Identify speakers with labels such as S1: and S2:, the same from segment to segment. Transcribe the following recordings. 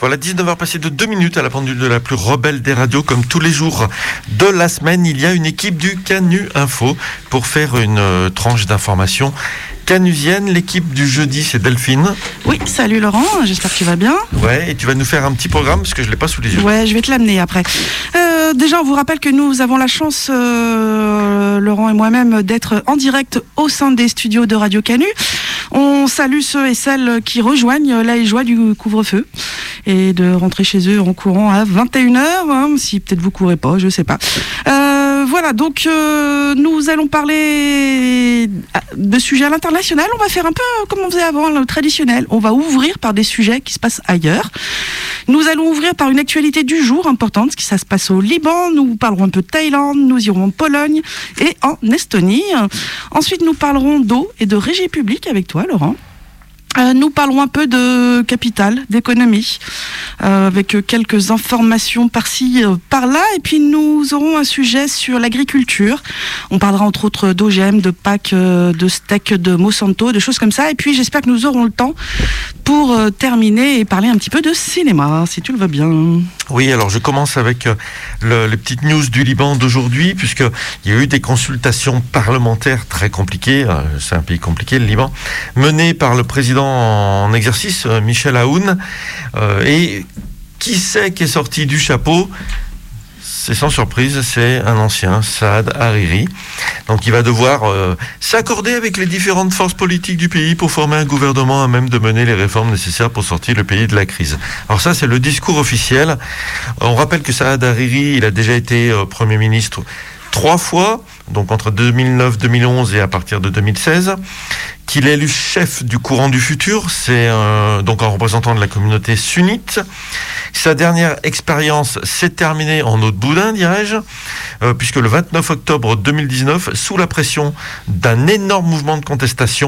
S1: Voilà, 19h passées de 2 minutes à la pendule de la plus rebelle des radios. Comme tous les jours de la semaine, il y a une équipe du Canu Info pour faire une tranche d'information canusienne. L'équipe du jeudi, c'est Delphine.
S2: Oui, salut Laurent, j'espère que tu vas bien.
S1: Ouais, et tu vas nous faire un petit programme parce que je ne l'ai pas sous les yeux.
S2: Ouais, je vais te l'amener après. Déjà, on vous rappelle que nous avons la chance, Laurent et moi-même, d'être en direct au sein des studios de Radio Canu. On salue ceux et celles qui rejoignent la joie du couvre-feu et de rentrer chez eux en courant à 21h, hein, si peut-être vous courez pas, je sais pas. Voilà, donc nous allons parler de sujets à l'international. On va faire un peu comme on faisait avant, le traditionnel. On va ouvrir par des sujets qui se passent ailleurs. Nous allons ouvrir par une actualité du jour importante, ce qui ça se passe au Liban. Nous parlerons un peu de Thaïlande, nous irons en Pologne et en Estonie. Ensuite, nous parlerons d'eau et de régie publique avec toi, Laurent. Nous parlerons un peu de capital, d'économie, avec quelques informations par-ci, par-là. Et puis nous aurons un sujet sur l'agriculture. On parlera entre autres d'OGM, de PAC, de steak, de Monsanto, de choses comme ça. Et puis j'espère que nous aurons le temps pour terminer et parler un petit peu de cinéma, si tu le veux bien.
S1: Oui, alors je commence avec les petites news du Liban d'aujourd'hui, puisqu'il y a eu des consultations parlementaires très compliquées, c'est un pays compliqué le Liban, menées par le président en exercice, Michel Aoun, et qui c'est qui est sorti du chapeau ? C'est sans surprise, c'est un ancien, Saad Hariri. Donc il va devoir s'accorder avec les différentes forces politiques du pays pour former un gouvernement à même de mener les réformes nécessaires pour sortir le pays de la crise. Alors ça, c'est le discours officiel. On rappelle que Saad Hariri, il a déjà été Premier ministre 3 fois, donc entre 2009, 2011 et à partir de 2016, qu'il est élu chef du courant du futur, c'est donc un représentant de la communauté sunnite. Sa dernière expérience s'est terminée en eau de boudin, dirais-je, puisque le 29 octobre 2019, sous la pression d'un énorme mouvement de contestation,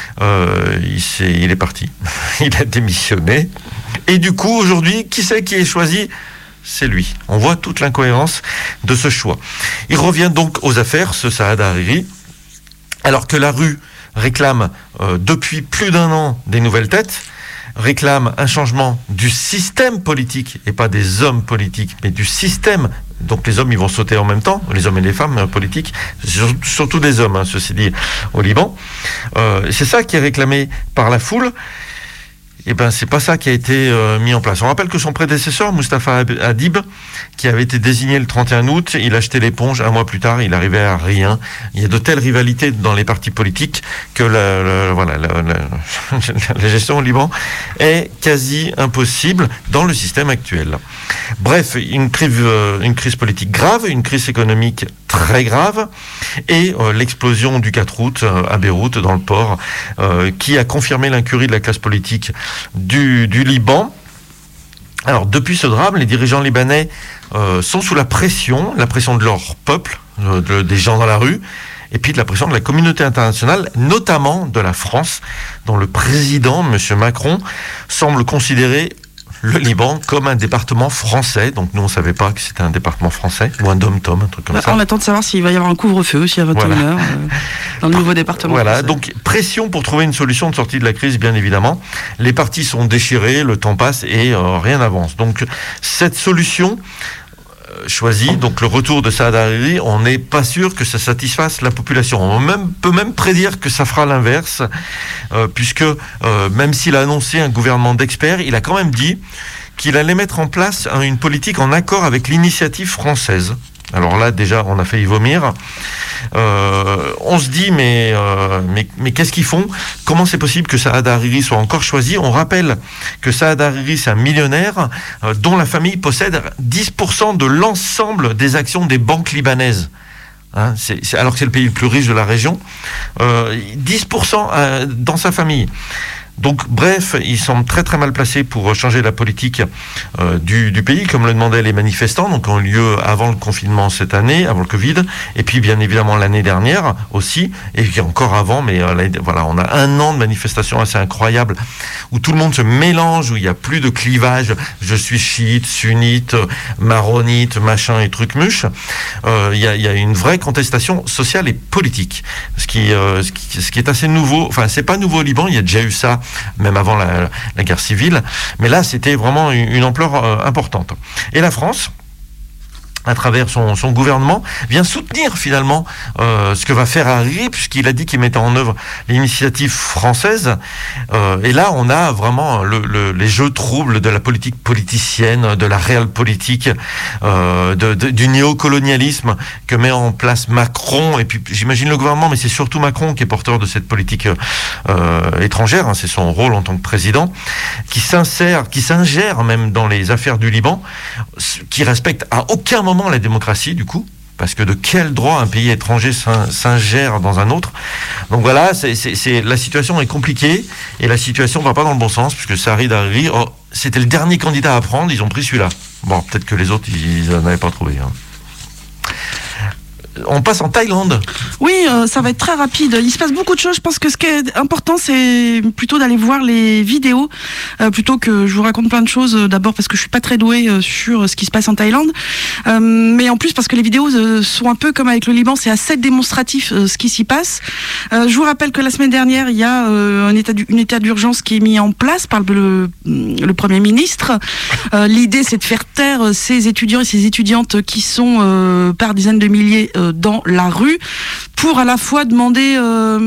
S1: il est parti. Il a démissionné. Et du coup, aujourd'hui, qui c'est qui est choisi ? C'est lui. On voit toute l'incohérence de ce choix. Il revient donc aux affaires, ce Saad Hariri, alors que la rue réclame depuis plus d'1 an des nouvelles têtes, réclame un changement du système politique, et pas des hommes politiques, mais du système. Donc les hommes, ils vont sauter en même temps, les hommes et les femmes politiques, surtout des hommes, hein, ceci dit, au Liban. C'est ça qui est réclamé par la foule. Eh ben, c'est pas ça qui a été mis en place. On rappelle que son prédécesseur, Mustafa Hadib, qui avait été désigné le 31 août, il a jeté l'éponge. 1 mois plus tard, il arrivait à rien. Il y a de telles rivalités dans les partis politiques que la gestion au Liban est quasi impossible dans le système actuel. Bref, une crise politique grave, une crise économique très grave, et l'explosion du 4 août à Beyrouth, dans le port, qui a confirmé l'incurie de la classe politique du Liban. Alors, depuis ce drame, les dirigeants libanais sont sous la pression de leur peuple, des gens dans la rue, et puis de la pression de la communauté internationale, notamment de la France, dont le président, M. Macron, semble considérer le Liban comme un département français. Donc nous, on ne savait pas que c'était un département français, ou un dom-tom, un truc comme ça.
S2: On attend de savoir s'il va y avoir un couvre-feu aussi à 21h dans le nouveau département
S1: Voilà,
S2: français.
S1: donc pression pour trouver une solution de sortie de la crise, bien évidemment. Les partis sont déchirés, le temps passe et rien n'avance. Donc cette solution choisie, donc le retour de Saad Hariri, on n'est pas sûr que ça satisfasse la population. On peut même prédire que ça fera l'inverse, puisque même s'il a annoncé un gouvernement d'experts, il a quand même dit qu'il allait mettre en place une politique en accord avec l'initiative française. Alors là, déjà, on a failli vomir. On se dit, mais qu'est-ce qu'ils font ? Comment c'est possible que Saad Hariri soit encore choisi ? On rappelle que Saad Hariri, c'est un millionnaire dont la famille possède 10% de l'ensemble des actions des banques libanaises. Hein, alors que c'est le pays le plus riche de la région. 10% dans sa famille. Donc, bref, ils semblent très très mal placés pour changer la politique du pays, comme le demandaient les manifestants, donc ont eu lieu avant le confinement cette année, avant le Covid, et puis bien évidemment l'année dernière aussi, et puis encore avant, mais voilà, on a 1 an de manifestations assez incroyables, où tout le monde se mélange, où il n'y a plus de clivage, je suis chiite, sunnite, maronite, machin et truc muche. Il y a une vraie contestation sociale et politique, ce qui est assez nouveau. Enfin, c'est pas nouveau au Liban, il y a déjà eu ça même avant la guerre civile. Mais là, c'était vraiment une ampleur importante. Et la France, à travers son gouvernement, vient soutenir finalement ce que va faire Hariri, puisqu'il a dit qu'il mettait en œuvre l'initiative française. Et là, on a vraiment les jeux troubles de la politique politicienne, de la réelle politique, du néocolonialisme que met en place Macron. Et puis, j'imagine le gouvernement, mais c'est surtout Macron qui est porteur de cette politique étrangère. Hein, c'est son rôle en tant que président, qui s'ingère même dans les affaires du Liban, qui respecte à aucun moment la démocratie, du coup, parce que de quel droit un pays étranger s'ingère dans un autre? Donc voilà, la situation est compliquée, et la situation va pas dans le bon sens, puisque Saïd Hariri, c'était le dernier candidat à prendre, ils ont pris celui-là. Bon, peut-être que les autres, ils n'en avaient pas trouvé. Hein. On passe en Thaïlande.
S2: Oui, ça va être très rapide. Il se passe beaucoup de choses. Je pense que ce qui est important, c'est plutôt d'aller voir les vidéos, plutôt que je vous raconte plein de choses. D'abord parce que je suis pas très douée sur ce qui se passe en Thaïlande, mais en plus parce que les vidéos sont un peu comme avec le Liban, c'est assez démonstratif ce qui s'y passe. Je vous rappelle que la semaine dernière, il y a un état d'urgence qui est mis en place par le Premier ministre. L'idée, c'est de faire taire ces étudiants et ces étudiantes qui sont par dizaines de milliers dans la rue, pour à la fois demander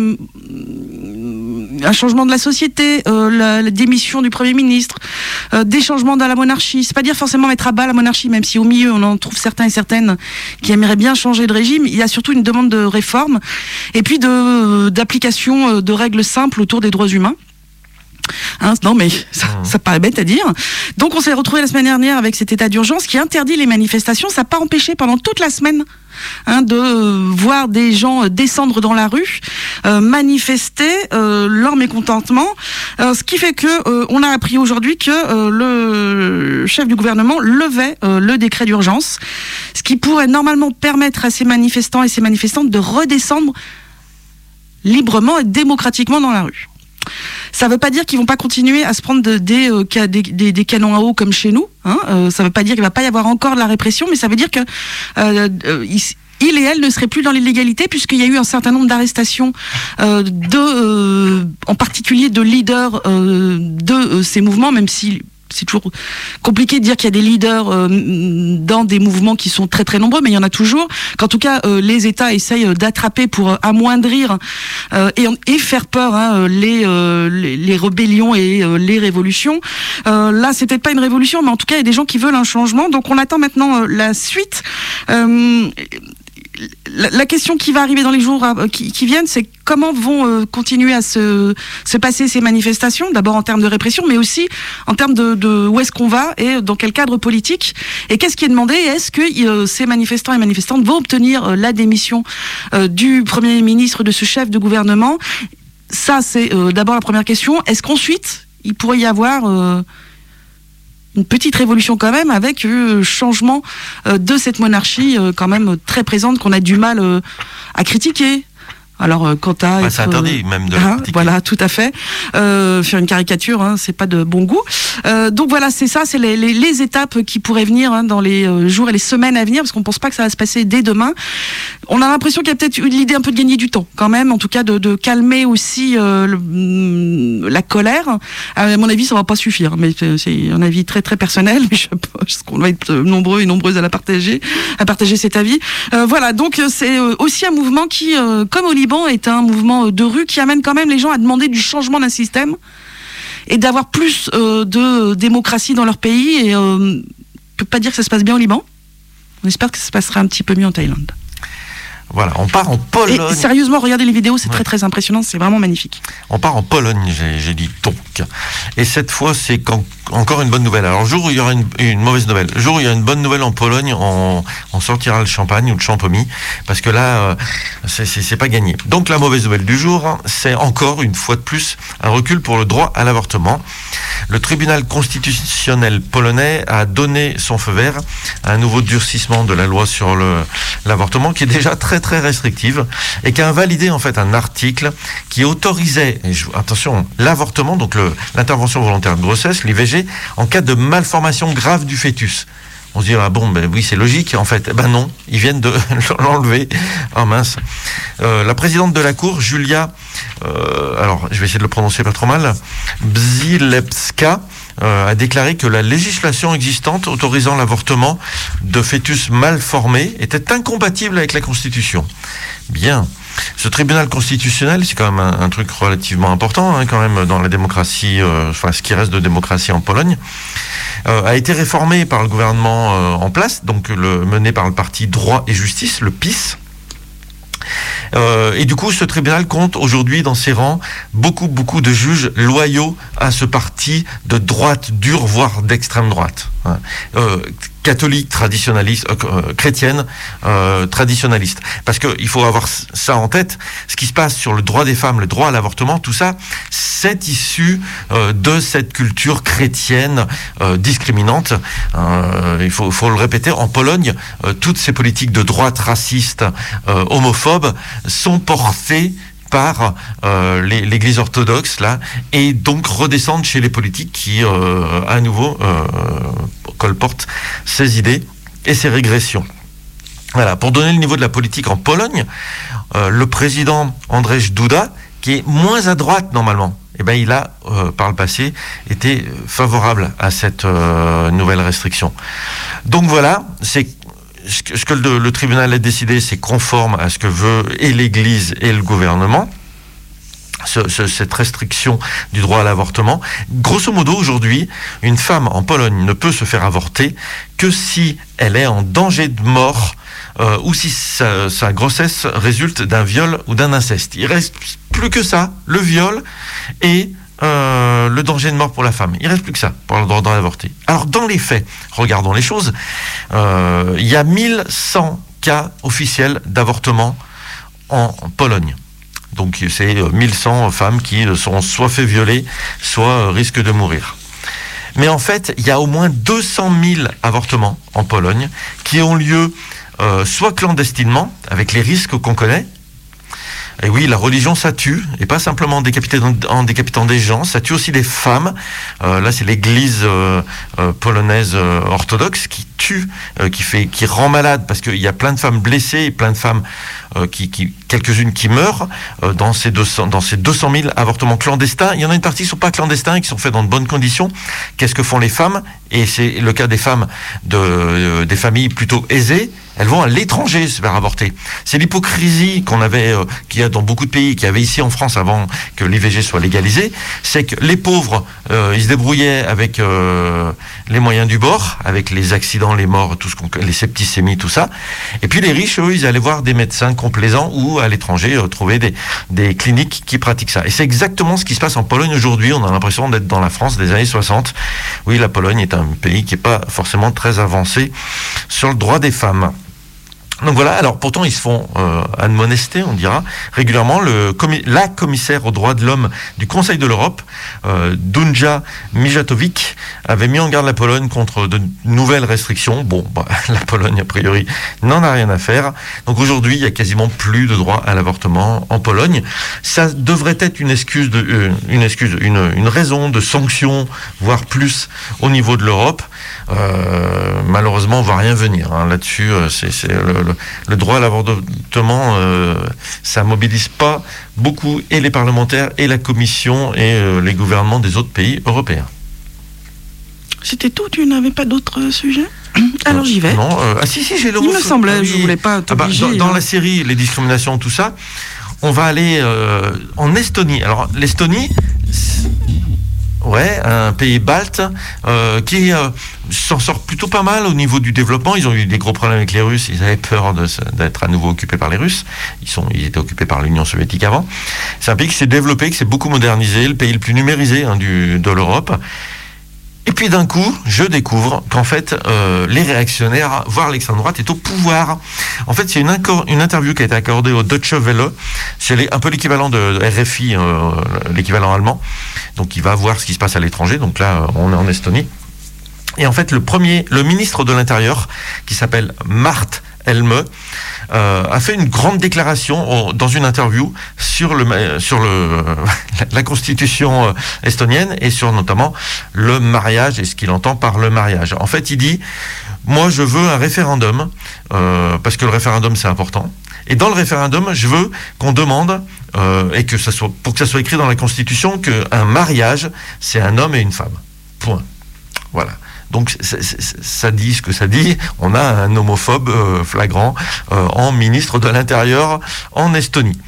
S2: un changement de la société, la démission du Premier ministre, des changements dans la monarchie. C'est pas dire forcément mettre à bas la monarchie, même si au milieu on en trouve certains et certaines qui aimeraient bien changer de régime. Il y a surtout une demande de réforme et puis d'application de règles simples autour des droits humains. Hein, non mais ça paraît bête à dire. Donc on s'est retrouvé la semaine dernière avec cet état d'urgence qui interdit les manifestations. Ça n'a pas empêché pendant toute la semaine de voir des gens descendre dans la rue, manifester leur mécontentement, ce qui fait que on a appris aujourd'hui que le chef du gouvernement levait le décret d'urgence, ce qui pourrait normalement permettre à ces manifestants et ces manifestantes de redescendre librement et démocratiquement dans la rue. Ça ne veut pas dire qu'ils vont pas continuer à se prendre des canons à eau comme chez nous. Hein. Ça ne veut pas dire qu'il ne va pas y avoir encore de la répression, mais ça veut dire que il et elle ne seraient plus dans l'illégalité, puisqu'il y a eu un certain nombre d'arrestations en particulier de leaders de ces mouvements, même si c'est toujours compliqué de dire qu'il y a des leaders dans des mouvements qui sont très très nombreux, mais il y en a toujours. Qu'en tout cas, les États essayent d'attraper pour amoindrir et faire peur les rébellions et les révolutions. Là, c'est peut-être pas une révolution, mais en tout cas, il y a des gens qui veulent un changement. Donc, on attend maintenant la suite. La question qui va arriver dans les jours qui viennent, c'est comment vont continuer à se passer ces manifestations, d'abord en termes de répression, mais aussi en termes de où est-ce qu'on va et dans quel cadre politique, et qu'est-ce qui est demandé. Est-ce que ces manifestants et manifestantes vont obtenir la démission du Premier ministre, de ce chef de gouvernement? Ça, c'est d'abord la première question. Est-ce qu'ensuite, il pourrait y avoir une petite révolution quand même, avec changement de cette monarchie quand même très présente, qu'on a du mal à critiquer. Alors, quant à
S1: c'est interdit même de critiquer.
S2: Voilà, tout à fait. Faire une caricature, c'est pas de bon goût. Donc voilà, c'est ça, c'est les étapes qui pourraient venir dans les jours et les semaines à venir, parce qu'on pense pas que ça va se passer dès demain. On a l'impression qu'il y a peut-être eu l'idée un peu de gagner du temps, quand même, en tout cas de calmer aussi la colère. À mon avis, ça va pas suffire, mais c'est un avis très très personnel, mais je pense qu'on va être nombreux et nombreuses à partager cet avis. Voilà, donc c'est aussi un mouvement qui, comme au Liban, est un mouvement de rue qui amène quand même les gens à demander du changement d'un système et d'avoir plus de démocratie dans leur pays. Et on ne peut pas dire que ça se passe bien au Liban. On espère que ça se passera un petit peu mieux en Thaïlande.
S1: Voilà, on part en Pologne.
S2: Et sérieusement, regardez les vidéos, c'est très très impressionnant, c'est vraiment magnifique.
S1: On part en Pologne, j'ai dit donc. Et cette fois, c'est encore une bonne nouvelle. Alors, le jour où il y aura une mauvaise nouvelle, le jour où il y a une bonne nouvelle en Pologne, on sortira le champagne ou le champomis, parce que là, c'est pas gagné. Donc, la mauvaise nouvelle du jour, c'est encore une fois de plus un recul pour le droit à l'avortement. Le tribunal constitutionnel polonais a donné son feu vert à un nouveau durcissement de la loi sur l'avortement, qui est déjà très très restrictive, et qui a invalidé en fait un article qui autorisait, attention, l'avortement, donc l'intervention volontaire de grossesse, l'IVG, en cas de malformation grave du fœtus. On se dit, ah bon, ben oui, c'est logique, en fait. Ben non, ils viennent de l'enlever. Oh mince. La présidente de la Cour, Julia, alors je vais essayer de le prononcer pas trop mal, Bzilepska, a déclaré que la législation existante autorisant l'avortement de fœtus mal formés était incompatible avec la Constitution. Bien. Ce tribunal constitutionnel, c'est quand même un truc relativement important, hein, quand même, dans la démocratie, enfin, ce qui reste de démocratie en Pologne, a été réformé par le gouvernement en place, donc mené par le parti Droit et Justice, le PiS. Et du coup, ce tribunal compte aujourd'hui dans ses rangs beaucoup de juges loyaux à ce parti de droite dure, voire d'extrême droite. Catholique, traditionnaliste, chrétienne, traditionnaliste. Parce qu'il faut avoir ça en tête, ce qui se passe sur le droit des femmes, le droit à l'avortement, tout ça, c'est issu de cette culture chrétienne discriminante. Il faut le répéter, en Pologne, toutes ces politiques de droite racistes, homophobes, sont portées par l'Église orthodoxe là, et donc redescendent chez les politiques qui à nouveau colportent ces idées et ces régressions. Voilà, pour donner le niveau de la politique en Pologne, le président Andrzej Duda, qui est moins à droite normalement, eh ben il a par le passé été favorable à cette nouvelle restriction. Donc voilà, c'est ce que le tribunal a décidé, c'est conforme à ce que veut et l'Église et le gouvernement, cette restriction du droit à l'avortement. Grosso modo, aujourd'hui, une femme en Pologne ne peut se faire avorter que si elle est en danger de mort ou si sa grossesse résulte d'un viol ou d'un inceste. Il reste plus que ça, le viol et le danger de mort pour la femme. Il reste plus que ça pour le droit d'avorter. Alors dans les faits, regardons les choses, il y a 1100 cas officiels d'avortement en Pologne. Donc c'est 1100 femmes qui sont soit fait violer, soit risquent de mourir. Mais en fait, il y a au moins 200 000 avortements en Pologne qui ont lieu soit clandestinement, avec les risques qu'on connaît. Et oui, la religion, ça tue, et pas simplement en décapitant des gens, ça tue aussi des femmes. Là, c'est l'Église polonaise orthodoxe qui tue, qui rend malade, parce qu'il y a plein de femmes blessées et plein de femmes quelques-unes qui meurent dans ces 200 000 avortements clandestins. Il y en a une partie qui ne sont pas clandestins et qui sont faits dans de bonnes conditions. Qu'est-ce que font les femmes? Et c'est le cas des femmes des familles plutôt aisées. Elles vont à l'étranger se faire avorter. C'est l'hypocrisie qu'il y a dans beaucoup de pays, qu'il y avait ici en France avant que l'IVG soit légalisé. C'est que les pauvres, ils se débrouillaient avec les moyens du bord, avec les accidents, les morts, les septicémies, tout ça. Et puis les riches, eux, ils allaient voir des médecins complaisants ou à l'étranger trouver des cliniques qui pratiquent ça. Et c'est exactement ce qui se passe en Pologne aujourd'hui. On a l'impression d'être dans la France des années 60. Oui, la Pologne est un pays qui n'est pas forcément très avancé sur le droit des femmes. Donc voilà, alors pourtant ils se font admonester, on dira, régulièrement. La commissaire aux droits de l'homme du Conseil de l'Europe, Dunja Mijatovic, avait mis en garde la Pologne contre de nouvelles restrictions. Bon, la Pologne, a priori, n'en a rien à faire. Donc aujourd'hui, il y a quasiment plus de droit à l'avortement en Pologne. Ça devrait être une raison de sanction, voire plus, au niveau de l'Europe. Malheureusement, on ne va rien venir là-dessus. C'est le droit à l'avortement, ça mobilise pas beaucoup et les parlementaires et la Commission et les gouvernements des autres pays européens.
S2: C'était tout? Tu n'avais pas d'autres sujets? Alors j'y vais.
S1: Non, si, j'ai le.
S2: Il me semblait, je voulais pas t'obliger.
S1: Dans la série, les discriminations, tout ça, on va aller en Estonie. Alors l'Estonie, un pays balte qui s'en sort plutôt pas mal au niveau du développement. Ils ont eu des gros problèmes avec les Russes. Ils avaient peur d'être à nouveau occupés par les Russes. Ils étaient occupés par l'Union soviétique avant. C'est un pays qui s'est développé, qui s'est beaucoup modernisé, le pays le plus numérisé de l'Europe. Et puis d'un coup, je découvre qu'en fait, les réactionnaires, voire l'extrême droite, est au pouvoir. En fait, c'est une interview qui a été accordée au Deutsche Welle. C'est un peu l'équivalent de RFI, l'équivalent allemand. Donc il va voir ce qui se passe à l'étranger. Donc là, on est en Estonie. Et en fait, le ministre de l'Intérieur, qui s'appelle Mart Helme, a fait une grande déclaration dans une interview sur la constitution estonienne et sur notamment le mariage et ce qu'il entend par le mariage. En fait, il dit: moi je veux un référendum, parce que le référendum c'est important. Et dans le référendum, je veux qu'on demande, et que ça soit, pour que ça soit écrit dans la Constitution, qu'un mariage, c'est un homme et une femme. Point. Voilà. Donc ça dit ce que ça dit. On a un homophobe flagrant en ministre de l'Intérieur en Estonie.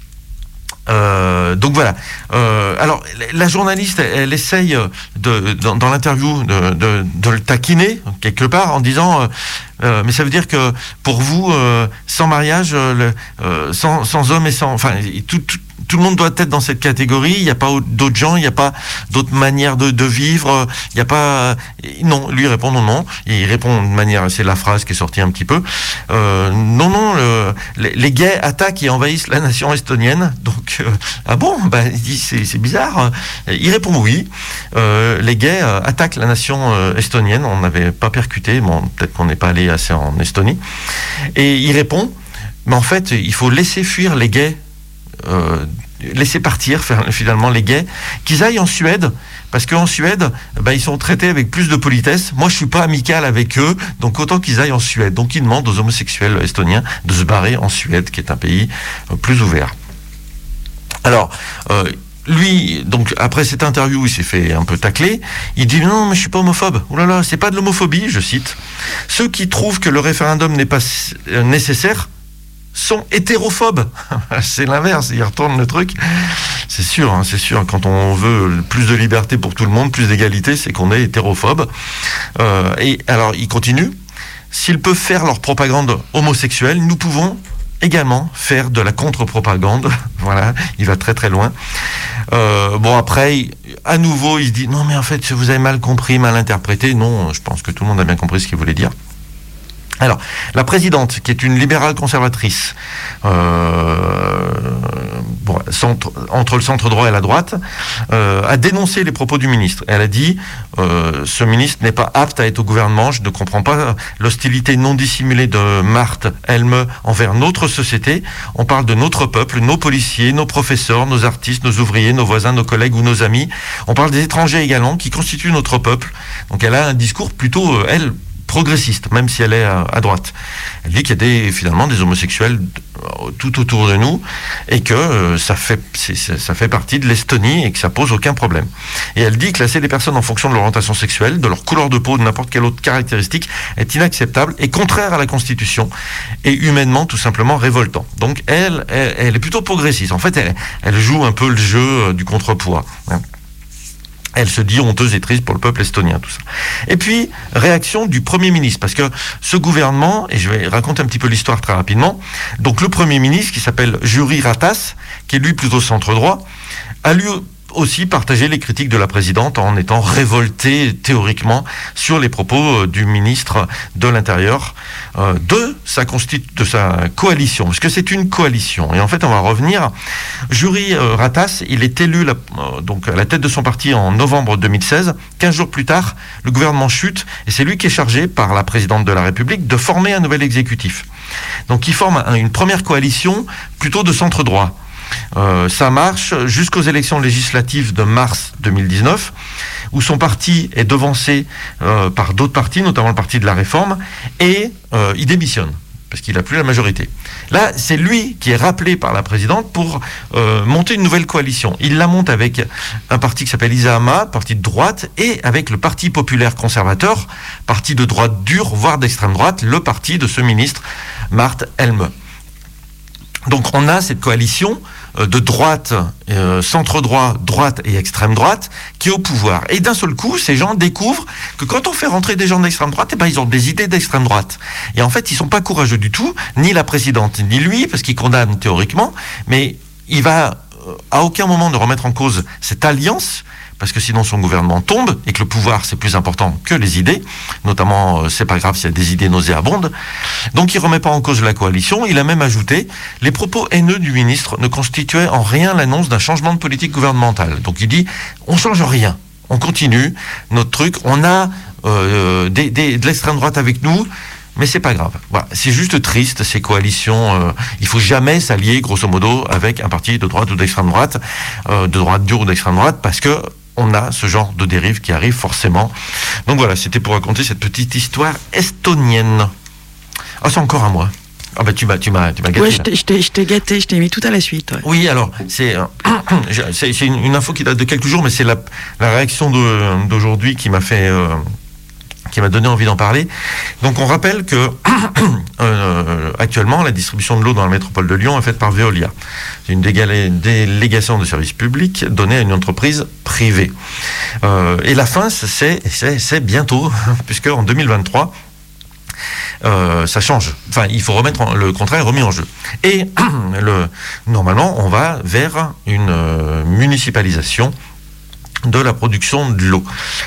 S1: Donc voilà. Alors la journaliste, elle essaye dans l'interview de le taquiner quelque part en disant mais ça veut dire que pour vous sans mariage, sans homme et sans, enfin tout le monde doit être dans cette catégorie. Il n'y a pas d'autres gens, il n'y a pas d'autres manières de vivre. Il n'y a pas. Non, lui répond non. Il répond de manière. C'est la phrase qui est sortie un petit peu. Non. Les gays attaquent et envahissent la nation estonienne. Donc ah bon, il dit c'est bizarre. Il répond oui. Les gays attaquent la nation estonienne. On n'avait pas percuté. Bon, peut-être qu'on n'est pas allé assez en Estonie. Et il répond, mais en fait, il faut laisser fuir les gays. Laisser partir finalement les gays, qu'ils aillent en Suède, parce qu'en Suède, ils sont traités avec plus de politesse. Moi, je suis pas amical avec eux, donc autant qu'ils aillent en Suède. Donc, ils demandent aux homosexuels estoniens de se barrer en Suède, qui est un pays plus ouvert. Alors, lui, donc après cette interview, il s'est fait un peu tacler. Il dit non, mais je suis pas homophobe. Oh là là, c'est pas de l'homophobie, je cite. Ceux qui trouvent que le référendum n'est pas nécessaire sont hétérophobes. C'est l'inverse, il retourne le truc. C'est sûr, quand on veut plus de liberté pour tout le monde, plus d'égalité, c'est qu'on est hétérophobe. Et alors, il continue. S'ils peuvent faire leur propagande homosexuelle, nous pouvons également faire de la contre-propagande. Voilà, il va très très loin. Bon, après, à nouveau, il se dit, non mais en fait, vous avez mal compris, mal interprété. Non, je pense que tout le monde a bien compris ce qu'il voulait dire. Alors, la présidente, qui est une libérale conservatrice, entre le centre droit et la droite, a dénoncé les propos du ministre. Elle a dit ce ministre n'est pas apte à être au gouvernement. Je ne comprends pas l'hostilité non dissimulée de Mart Helme envers notre société. On parle de notre peuple, nos policiers, nos professeurs, nos artistes, nos ouvriers, nos voisins, nos collègues ou nos amis. On parle des étrangers également qui constituent notre peuple. Donc elle a un discours plutôt, progressiste, même si elle est à droite. Elle dit qu'il y a finalement des homosexuels tout autour de nous et que ça fait partie de l'Estonie et que ça pose aucun problème. Et elle dit classer les personnes en fonction de leur orientation sexuelle, de leur couleur de peau, de n'importe quelle autre caractéristique est inacceptable et contraire à la Constitution et humainement tout simplement révoltant. Donc elle est plutôt progressiste. En fait, elle joue un peu le jeu du contrepoids. Elle se dit honteuse et triste pour le peuple estonien, tout ça. Et puis, réaction du Premier ministre, parce que ce gouvernement, et je vais raconter un petit peu l'histoire très rapidement, donc le Premier ministre, qui s'appelle Jüri Ratas, qui est lui plutôt centre-droit, a lui aussi partagé les critiques de la présidente en étant révolté théoriquement sur les propos du ministre de l'Intérieur de sa coalition, parce que c'est une coalition. Et en fait, on va revenir. Jüri Ratas, il est élu donc à la tête de son parti en novembre 2016. 15 jours plus tard, le gouvernement chute et c'est lui qui est chargé par la présidente de la République de former un nouvel exécutif. Donc, il forme une première coalition plutôt de centre droit. Ça marche jusqu'aux élections législatives de mars 2019, où son parti est devancé par d'autres partis, notamment le parti de la Réforme, et il démissionne, parce qu'il n'a plus la majorité. Là, c'est lui qui est rappelé par la présidente pour monter une nouvelle coalition. Il la monte avec un parti qui s'appelle Isama, parti de droite, et avec le Parti populaire conservateur, parti de droite dure, voire d'extrême droite, le parti de ce ministre, Mart Helme. Donc on a cette coalition de droite, centre-droit, droite et extrême droite qui est au pouvoir. Et d'un seul coup, ces gens découvrent que quand on fait rentrer des gens d'extrême droite, ils ont des idées d'extrême droite. Et en fait, ils sont pas courageux du tout, ni la présidente, ni lui, parce qu'il condamne théoriquement, mais il va à aucun moment ne remettre en cause cette alliance, parce que sinon son gouvernement tombe, et que le pouvoir c'est plus important que les idées, notamment c'est pas grave s'il y a des idées nauséabondes. Donc il remet pas en cause la coalition. Il a même ajouté, les propos haineux du ministre ne constituaient en rien l'annonce d'un changement de politique gouvernementale. Donc il dit, on change rien, on continue notre truc, on a de l'extrême droite avec nous, mais c'est pas grave. Voilà. C'est juste triste, ces coalitions. Il faut jamais s'allier, grosso modo, avec un parti de droite ou d'extrême droite, de droite dure ou d'extrême droite, parce que on a ce genre de dérive qui arrive forcément. Donc voilà, c'était pour raconter cette petite histoire estonienne. Ah, c'est encore à moi. Ah bah tu m'as gâté.
S2: Ouais, je t'ai gâté, je t'ai mis tout à la suite. Ouais.
S1: Oui, alors c'est une info qui date de quelques jours, mais c'est la réaction d'aujourd'hui qui m'a fait qui m'a donné envie d'en parler. Donc on rappelle que actuellement la distribution de l'eau dans la métropole de Lyon est faite par Veolia. C'est une délégation de service public donnée à une entreprise privée. Et la fin, c'est bientôt, puisque en 2023, ça change. Enfin, il faut remettre le contrat est remis en jeu. Et normalement, on va vers une municipalisation de la production de l'eau.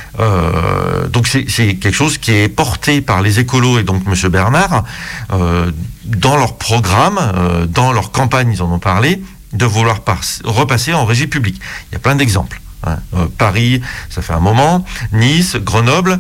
S1: Donc c'est quelque chose qui est porté par les écolos et donc M. Bernard dans leur programme, dans leur campagne, ils en ont parlé, de vouloir repasser en régie publique. Il y a plein d'exemples. Paris, ça fait un moment, Nice, Grenoble.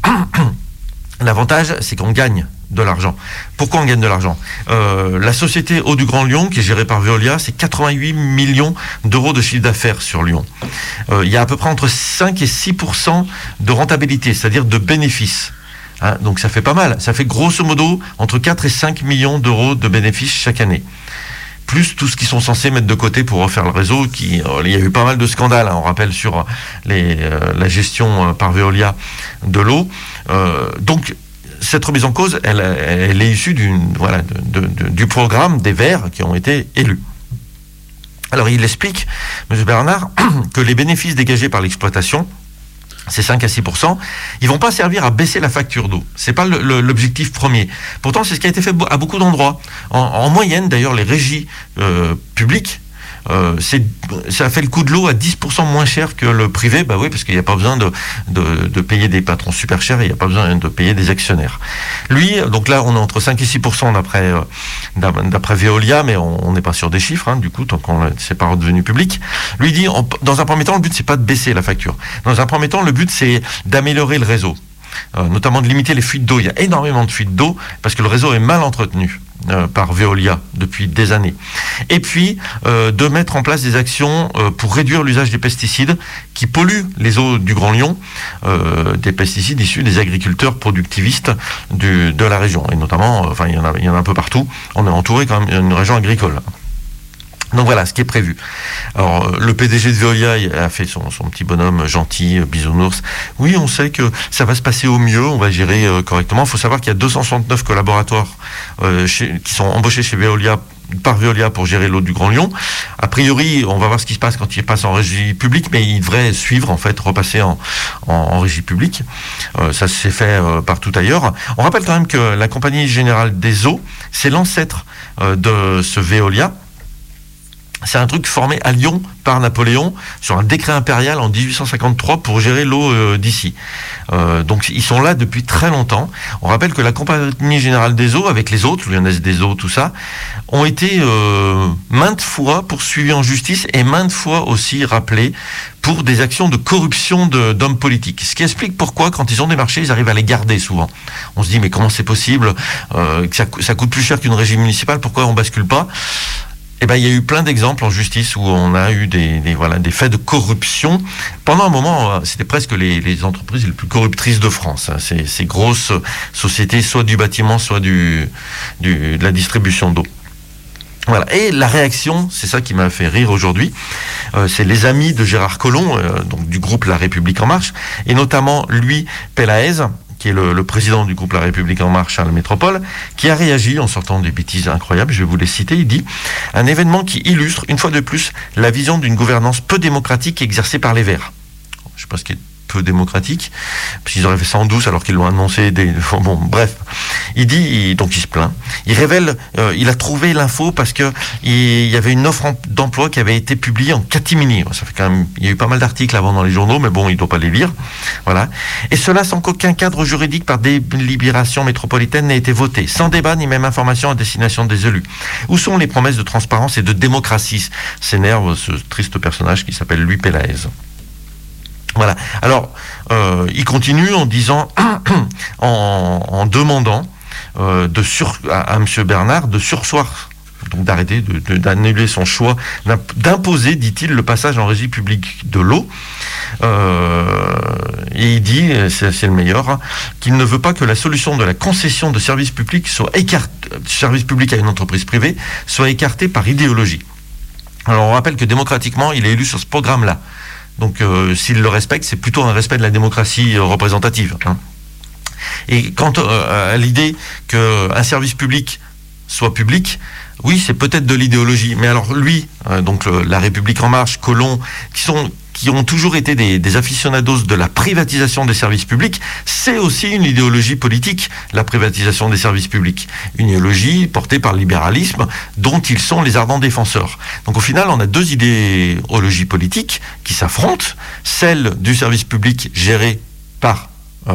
S1: L'avantage, c'est qu'on gagne de l'argent. Pourquoi on gagne de l'argent ? La société Eau du Grand Lyon, qui est gérée par Veolia, c'est 88 millions d'euros de chiffre d'affaires sur Lyon. Il y a à peu près entre 5 et 6% de rentabilité, c'est-à-dire de bénéfices. Donc ça fait pas mal. Ça fait grosso modo entre 4 et 5 millions d'euros de bénéfices chaque année. Plus tout ce qu'ils sont censés mettre de côté pour refaire le réseau. Il y a eu pas mal de scandales, on rappelle, sur la gestion par Veolia de l'eau. Donc, cette remise en cause, elle est issue du programme des Verts qui ont été élus. Alors, il explique, M. Bernard, que les bénéfices dégagés par l'exploitation, c'est 5 à 6%, ils vont pas servir à baisser la facture d'eau. C'est pas l'objectif premier. Pourtant, c'est ce qui a été fait à beaucoup d'endroits. En moyenne, d'ailleurs, les régies publiques, ça fait le coût de l'eau à 10% moins cher que le privé. Bah oui, parce qu'il n'y a pas besoin de payer des patrons super chers et il n'y a pas besoin de payer des actionnaires. Lui, donc là, on est entre 5 et 6% d'après Veolia, mais on n'est pas sur des chiffres, du coup, tant qu'on c'est pas redevenu public. Lui dit, dans un premier temps, le but, c'est pas de baisser la facture. Dans un premier temps, le but, c'est d'améliorer le réseau. Notamment de limiter les fuites d'eau. Il y a énormément de fuites d'eau parce que le réseau est mal entretenu par Veolia depuis des années. Et puis de mettre en place des actions pour réduire l'usage des pesticides qui polluent les eaux du Grand Lyon, des pesticides issus des agriculteurs productivistes de la région. Et notamment, il y en a un peu partout. On est entouré quand même d'une région agricole. Donc voilà ce qui est prévu. Alors le PDG de Veolia a fait son petit bonhomme gentil, bisounours. Oui, on sait que ça va se passer au mieux, on va gérer correctement. Il faut savoir qu'il y a 269 collaborateurs qui sont embauchés chez Veolia par Veolia pour gérer l'eau du Grand Lyon. A priori, on va voir ce qui se passe quand il passe en régie publique, mais il devrait suivre, en fait, repasser en régie publique. Ça s'est fait partout ailleurs. On rappelle quand même que la Compagnie Générale des Eaux, c'est l'ancêtre de ce Veolia. C'est un truc formé à Lyon par Napoléon sur un décret impérial en 1853 pour gérer l'eau d'ici. Donc ils sont là depuis très longtemps. On rappelle que la Compagnie Générale des Eaux, avec les autres, Lyonnaise des Eaux, tout ça, ont été maintes fois poursuivis en justice et maintes fois aussi rappelés pour des actions de corruption d'hommes politiques. Ce qui explique pourquoi, quand ils ont des marchés, ils arrivent à les garder souvent. On se dit, mais comment c'est possible que ça coûte plus cher qu'une régie municipale, pourquoi on bascule pas ? Eh ben, il y a eu plein d'exemples en justice où on a eu des faits de corruption. Pendant un moment, c'était presque les entreprises les plus corruptrices de France. Ces grosses sociétés, soit du bâtiment, soit de la distribution d'eau. Voilà. Et la réaction, c'est ça qui m'a fait rire aujourd'hui, c'est les amis de Gérard Collomb, donc du groupe La République En Marche, et notamment Louis Pelaez, qui est le président du groupe La République En Marche à la métropole, qui a réagi en sortant des bêtises incroyables. Je vais vous les citer. Il dit « Un événement qui illustre, une fois de plus, la vision d'une gouvernance peu démocratique exercée par les Verts. » Je ne sais pas ce qui est peu démocratique, parce qu'ils auraient fait ça en douce alors qu'ils l'ont annoncé. Bon, bref. Il dit, donc il se plaint. Il révèle, il a trouvé l'info parce que il y avait une offre d'emploi qui avait été publiée en catimini. Ça fait quand même, il y a eu pas mal d'articles avant dans les journaux, mais bon, il ne doit pas les lire. Voilà. Et cela sans qu'aucun cadre juridique par délibération métropolitaine n'ait été voté, sans débat ni même information à destination des élus. Où sont les promesses de transparence et de démocratie ? S'énerve ce triste personnage qui s'appelle Louis Pelaez. Voilà. Alors, il continue en disant, en demandant à M. Bernard de surseoir, donc d'arrêter, d'annuler son choix, d'imposer, dit-il, le passage en régie publique de l'eau, Et il dit, c'est le meilleur, qu'il ne veut pas que la solution de la concession de services publics soit service public à une entreprise privée soit écartée par idéologie. Alors on rappelle que démocratiquement, il est élu sur ce programme-là. Donc s'il le respecte, c'est plutôt un respect de la démocratie représentative. Et quant à l'idée qu'un service public soit public, oui, c'est peut-être de l'idéologie. Mais alors lui, donc La République En Marche, Collomb, qui ont toujours été des aficionados de la privatisation des services publics, c'est aussi une idéologie politique, la privatisation des services publics. Une idéologie portée par le libéralisme, dont ils sont les ardents défenseurs. Donc au final, on a deux idéologies politiques qui s'affrontent, celle du service public géré par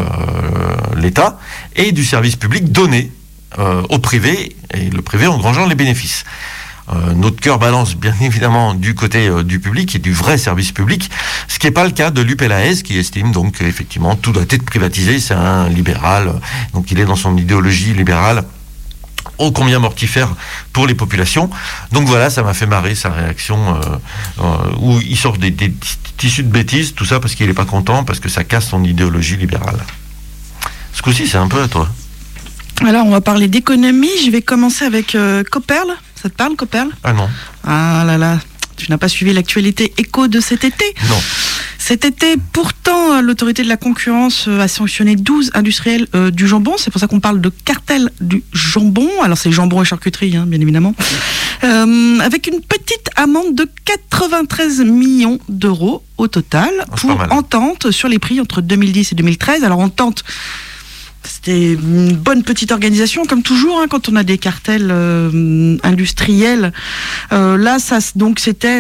S1: l'État et du service public donné au privé, et le privé engrangeant les bénéfices. Notre cœur balance bien évidemment du côté du public et du vrai service public, ce qui n'est pas le cas de l'UPLAES, qui estime donc qu'effectivement tout doit être privatisé. C'est un libéral, donc il est dans son idéologie libérale ô combien mortifère pour les populations. Donc voilà, ça m'a fait marrer sa réaction où il sort des tissus de bêtises, tout ça parce qu'il n'est pas content, parce que ça casse son idéologie libérale. Ce coup-ci, c'est un peu à toi.
S2: Alors, on va parler d'économie. Je vais commencer avec Copperle. Ça te parle, Copperle ?
S1: Ah non.
S2: Ah là là, tu n'as pas suivi l'actualité éco de cet été ?
S1: Non.
S2: Cet été, pourtant, l'autorité de la concurrence a sanctionné 12 industriels du jambon. C'est pour ça qu'on parle de cartel du jambon. Alors, c'est jambon et charcuterie, bien évidemment. Avec une petite amende de 93 millions d'euros au total pour entente sur les prix entre 2010 et 2013. Alors, entente... C'était une bonne petite organisation, comme toujours, quand on a des cartels industriels. Là, c'était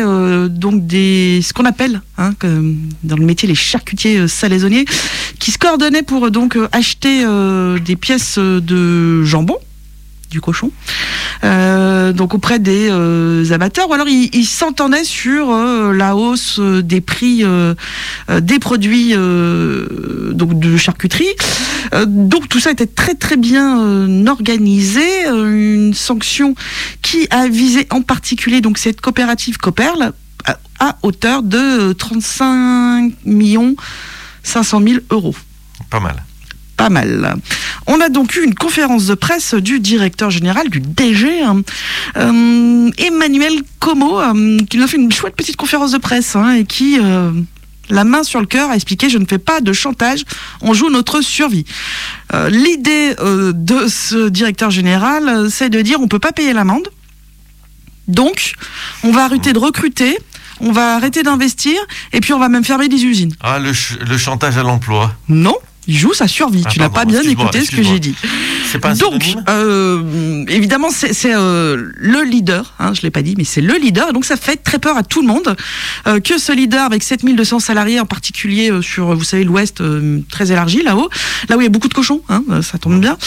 S2: ce qu'on appelle, dans le métier, les charcutiers salaisonniers, qui se coordonnaient pour acheter des pièces de jambon, du cochon, donc auprès des amateurs, ou alors ils s'entendaient sur la hausse des prix des produits donc de charcuterie. Donc tout ça était très très bien organisé. Une sanction qui a visé en particulier donc cette coopérative Copperle à hauteur de 35 500 000 euros.
S1: Pas mal.
S2: Pas mal. On a donc eu une conférence de presse du directeur général, du DG, Emmanuel Como, qui nous a fait une chouette petite conférence de presse et qui, la main sur le cœur, a expliqué « Je ne fais pas de chantage, on joue notre survie ». L'idée de ce directeur général, c'est de dire « On ne peut pas payer l'amende, donc on va arrêter de recruter ». On va arrêter d'investir et puis on va même fermer des usines.
S1: Ah, le chantage à l'emploi.
S2: Non, il joue sa survie. Tu n'as pas bien écouté ce que j'ai dit.
S1: C'est pas un synonyme ?
S2: Donc, évidemment, c'est le leader, je l'ai pas dit, mais c'est le leader. Donc ça fait très peur à tout le monde que ce leader, avec 7200 salariés en particulier sur, vous savez, l'Ouest très élargi, là-haut, là où il y a beaucoup de cochons, ça tombe bien,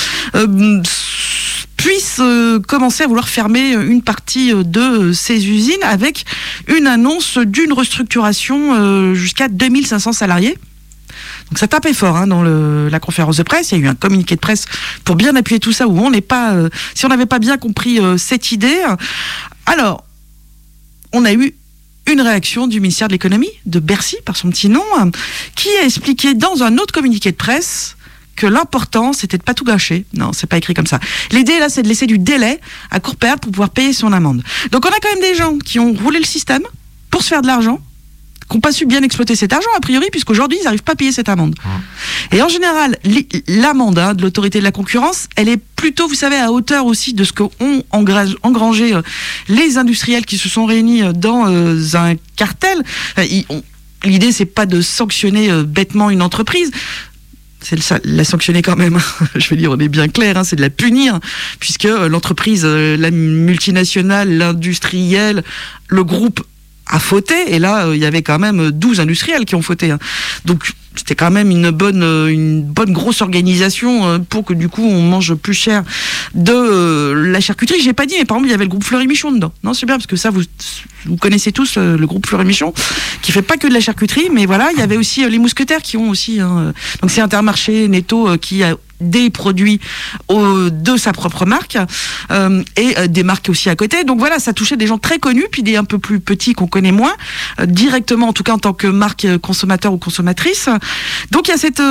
S2: puisse commencer à vouloir fermer une partie de ces usines avec une annonce d'une restructuration jusqu'à 2500 salariés. Donc ça tapait fort dans la conférence de presse. Il y a eu un communiqué de presse pour bien appuyer tout ça, où on n'est pas... si on n'avait pas bien compris cette idée... Alors, on a eu une réaction du ministère de l'économie, de Bercy, par son petit nom, qui a expliqué dans un autre communiqué de presse que l'important, c'était de pas tout gâcher. Non, c'est pas écrit comme ça. L'idée, là, c'est de laisser du délai à Copperle pour pouvoir payer son amende. Donc, on a quand même des gens qui ont roulé le système pour se faire de l'argent, qui n'ont pas su bien exploiter cet argent, a priori, puisqu'aujourd'hui, ils n'arrivent pas à payer cette amende. Et en général, l'amende de l'autorité de la concurrence, elle est plutôt, vous savez, à hauteur aussi de ce qu'ont engrangé les industriels qui se sont réunis dans un cartel. L'idée, c'est pas de sanctionner bêtement une entreprise, c'est la sanctionner quand même. Je veux dire, on est bien clair, c'est de la punir, puisque l'entreprise, la multinationale, l'industriel, le groupe a fauté, et là, il y avait quand même 12 industriels qui ont fauté. Donc, c'était quand même une bonne grosse organisation pour que du coup on mange plus cher de la charcuterie. J'ai pas dit, mais par exemple il y avait le groupe Fleury-Michon dedans. Non, c'est bien parce que ça vous connaissez tous le groupe Fleury-Michon qui fait pas que de la charcuterie, mais voilà, il y avait aussi les mousquetaires qui ont aussi donc c'est Intermarché, Netto qui a des produits de sa propre marque et des marques aussi à côté. Donc voilà, ça touchait des gens très connus, puis des un peu plus petits qu'on connaît moins, directement en tout cas en tant que marque consommateur ou consommatrice. Donc il y a cette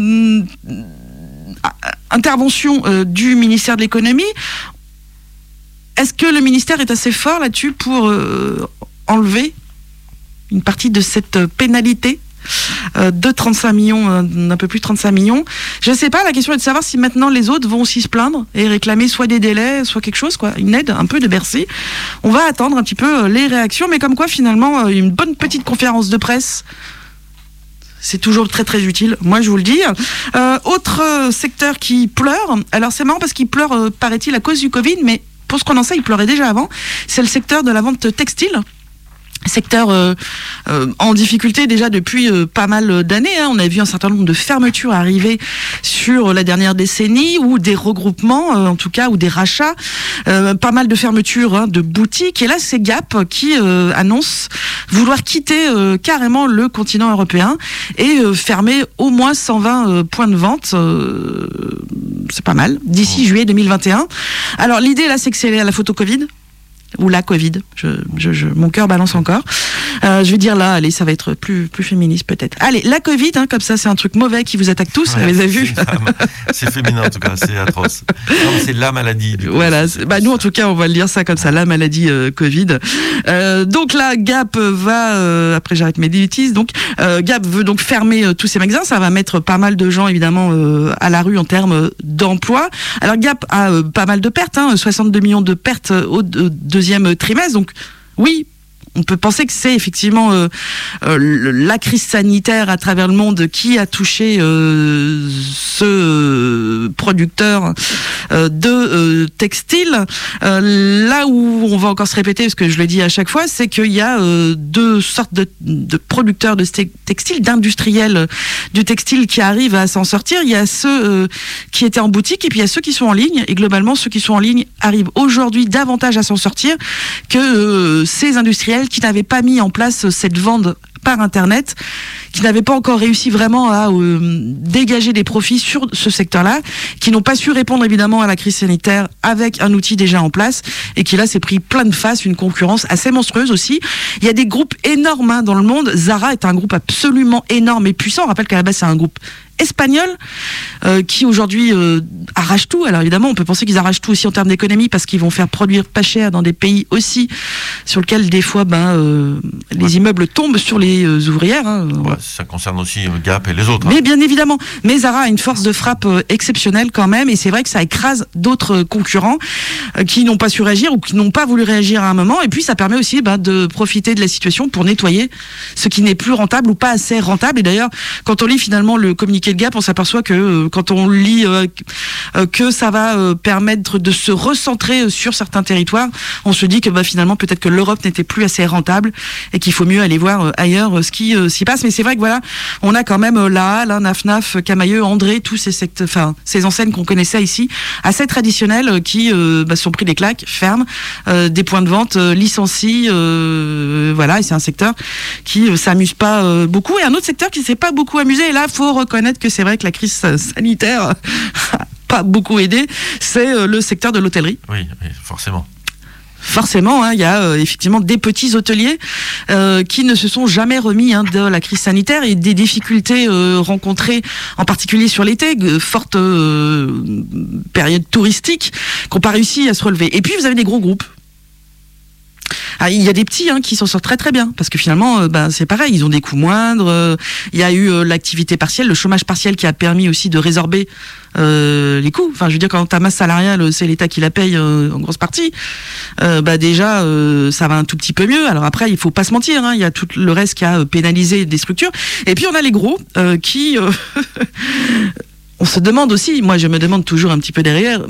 S2: intervention du ministère de l'économie. Est-ce que le ministère est assez fort là-dessus pour enlever une partie de cette pénalité de 35 millions, d'un peu plus de 35 millions. Je ne sais pas, la question est de savoir si maintenant les autres vont aussi se plaindre et réclamer soit des délais, soit quelque chose, quoi, une aide un peu de Bercy. On va attendre un petit peu les réactions, mais comme quoi finalement une bonne petite conférence de presse, c'est toujours très très utile, moi je vous le dis. Autre secteur qui pleure, alors c'est marrant parce qu'il pleure, paraît-il, à cause du Covid, mais pour ce qu'on en sait, il pleurait déjà avant, c'est le secteur de la vente textile. Secteur en difficulté déjà depuis pas mal d'années. On a vu un certain nombre de fermetures arriver sur la dernière décennie, ou des regroupements en tout cas, ou des rachats. Pas mal de fermetures de boutiques. Et là, c'est Gap qui annonce vouloir quitter carrément le continent européen et fermer au moins 120 points de vente. C'est pas mal, d'ici juillet 2021. Alors l'idée là, c'est que c'est la photo Covid. Ou la Covid, mon cœur balance encore. Je vais dire là, allez, ça va être plus féministe peut-être. Allez, la Covid, comme ça, c'est un truc mauvais qui vous attaque tous, vous avez vu.
S1: C'est féminin en tout cas, c'est atroce. Non, c'est la maladie.
S2: Voilà, nous en tout cas, on va le dire ça comme ça, la maladie Covid. Donc là, Gap va, après j'arrête mes bêtises, donc Gap veut donc fermer tous ces magasins, ça va mettre pas mal de gens évidemment à la rue en termes d'emploi. Alors Gap a pas mal de pertes, 62 millions de pertes au deuxième trimestre, donc oui, on peut penser que c'est effectivement la crise sanitaire à travers le monde qui a touché ce producteur de textile. Là où on va encore se répéter, parce que je le dis à chaque fois, c'est qu'il y a deux sortes de producteurs de textile, d'industriels du textile qui arrivent à s'en sortir. Il y a ceux qui étaient en boutique et puis il y a ceux qui sont en ligne. Et globalement, ceux qui sont en ligne arrivent aujourd'hui davantage à s'en sortir que ces industriels qui n'avaient pas mis en place cette vente par Internet, qui n'avaient pas encore réussi vraiment à dégager des profits sur ce secteur-là, qui n'ont pas su répondre évidemment à la crise sanitaire avec un outil déjà en place, et qui là s'est pris plein de face, une concurrence assez monstrueuse aussi. Il y a des groupes énormes dans le monde. Zara est un groupe absolument énorme et puissant. On rappelle qu'à la base c'est un groupe espagnol qui aujourd'hui arrache tout. Alors évidemment on peut penser qu'ils arrachent tout aussi en termes d'économie parce qu'ils vont faire produire pas cher dans des pays aussi sur lesquels des fois les immeubles tombent sur les ouvrières.
S1: Ouais, ça concerne aussi Gap et les autres.
S2: Mais bien évidemment, mais Zara a une force de frappe exceptionnelle quand même, et c'est vrai que ça écrase d'autres concurrents qui n'ont pas su réagir ou qui n'ont pas voulu réagir à un moment, et puis ça permet aussi de profiter de la situation pour nettoyer ce qui n'est plus rentable ou pas assez rentable. Et d'ailleurs quand on lit finalement le communiqué de Gap, on s'aperçoit que quand on lit que ça va permettre de se recentrer sur certains territoires, on se dit que finalement peut-être que l'Europe n'était plus assez rentable et qu'il faut mieux aller voir ailleurs ce qui s'y passe. Mais c'est vrai que voilà, on a quand même la Halle, Naf, Camaïeu, André, tous ces enseignes qu'on connaissait ici, assez traditionnelles, qui sont pris des claques, ferment, des points de vente, licencient, voilà, et c'est un secteur qui s'amuse pas beaucoup. Et un autre secteur qui s'est pas beaucoup amusé, et là, faut reconnaître que c'est vrai que la crise sanitaire a pas beaucoup aidé, c'est le secteur de l'hôtellerie.
S1: Oui, forcément.
S2: Forcément, il y a effectivement des petits hôteliers qui ne se sont jamais remis de la crise sanitaire et des difficultés rencontrées, en particulier sur l'été, forte période touristique, qui n'ont pas réussi à se relever. Et puis vous avez des gros groupes. Ah, il y a des petits qui s'en sortent très très bien, parce que finalement c'est pareil, ils ont des coûts moindres, il y a eu l'activité partielle, le chômage partiel qui a permis aussi de résorber les coûts. Enfin je veux dire, quand ta masse salariale c'est l'État qui la paye en grosse partie, déjà ça va un tout petit peu mieux. Alors après il faut pas se mentir, il y a tout le reste qui a pénalisé des structures, et puis on a les gros qui on se demande aussi, moi je me demande toujours un petit peu derrière,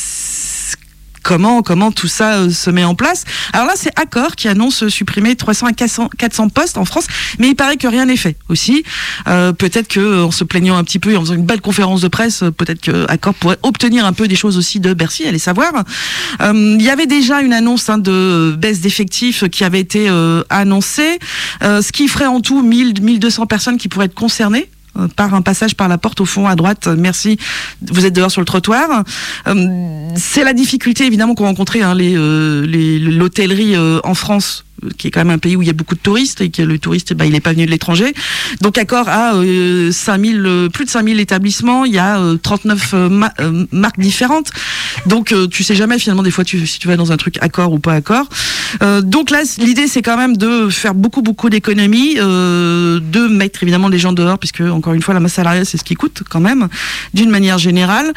S2: comment tout ça se met en place. Alors là, c'est Accor qui annonce supprimer 300 à 400 postes en France, mais il paraît que rien n'est fait aussi. Peut-être qu'en se plaignant un petit peu et en faisant une belle conférence de presse, peut-être que Accor pourrait obtenir un peu des choses aussi de Bercy, allez savoir. Il y avait déjà une annonce de baisse d'effectifs qui avait été annoncée, ce qui ferait en tout 1200 personnes qui pourraient être concernées par un passage par la porte au fond à droite. Merci, vous êtes dehors sur le trottoir. C'est la difficulté évidemment qu'ont rencontré l'hôtellerie en France, qui est quand même un pays où il y a beaucoup de touristes et que le touriste, il n'est pas venu de l'étranger. Donc Accor a plus de 5000 établissements, il y a 39 marques différentes. Donc tu sais jamais finalement des fois si tu vas dans un truc Accor ou pas Accor. Donc là l'idée c'est quand même de faire beaucoup d'économies, de mettre évidemment les gens dehors, puisque encore une fois la masse salariale c'est ce qui coûte quand même d'une manière générale.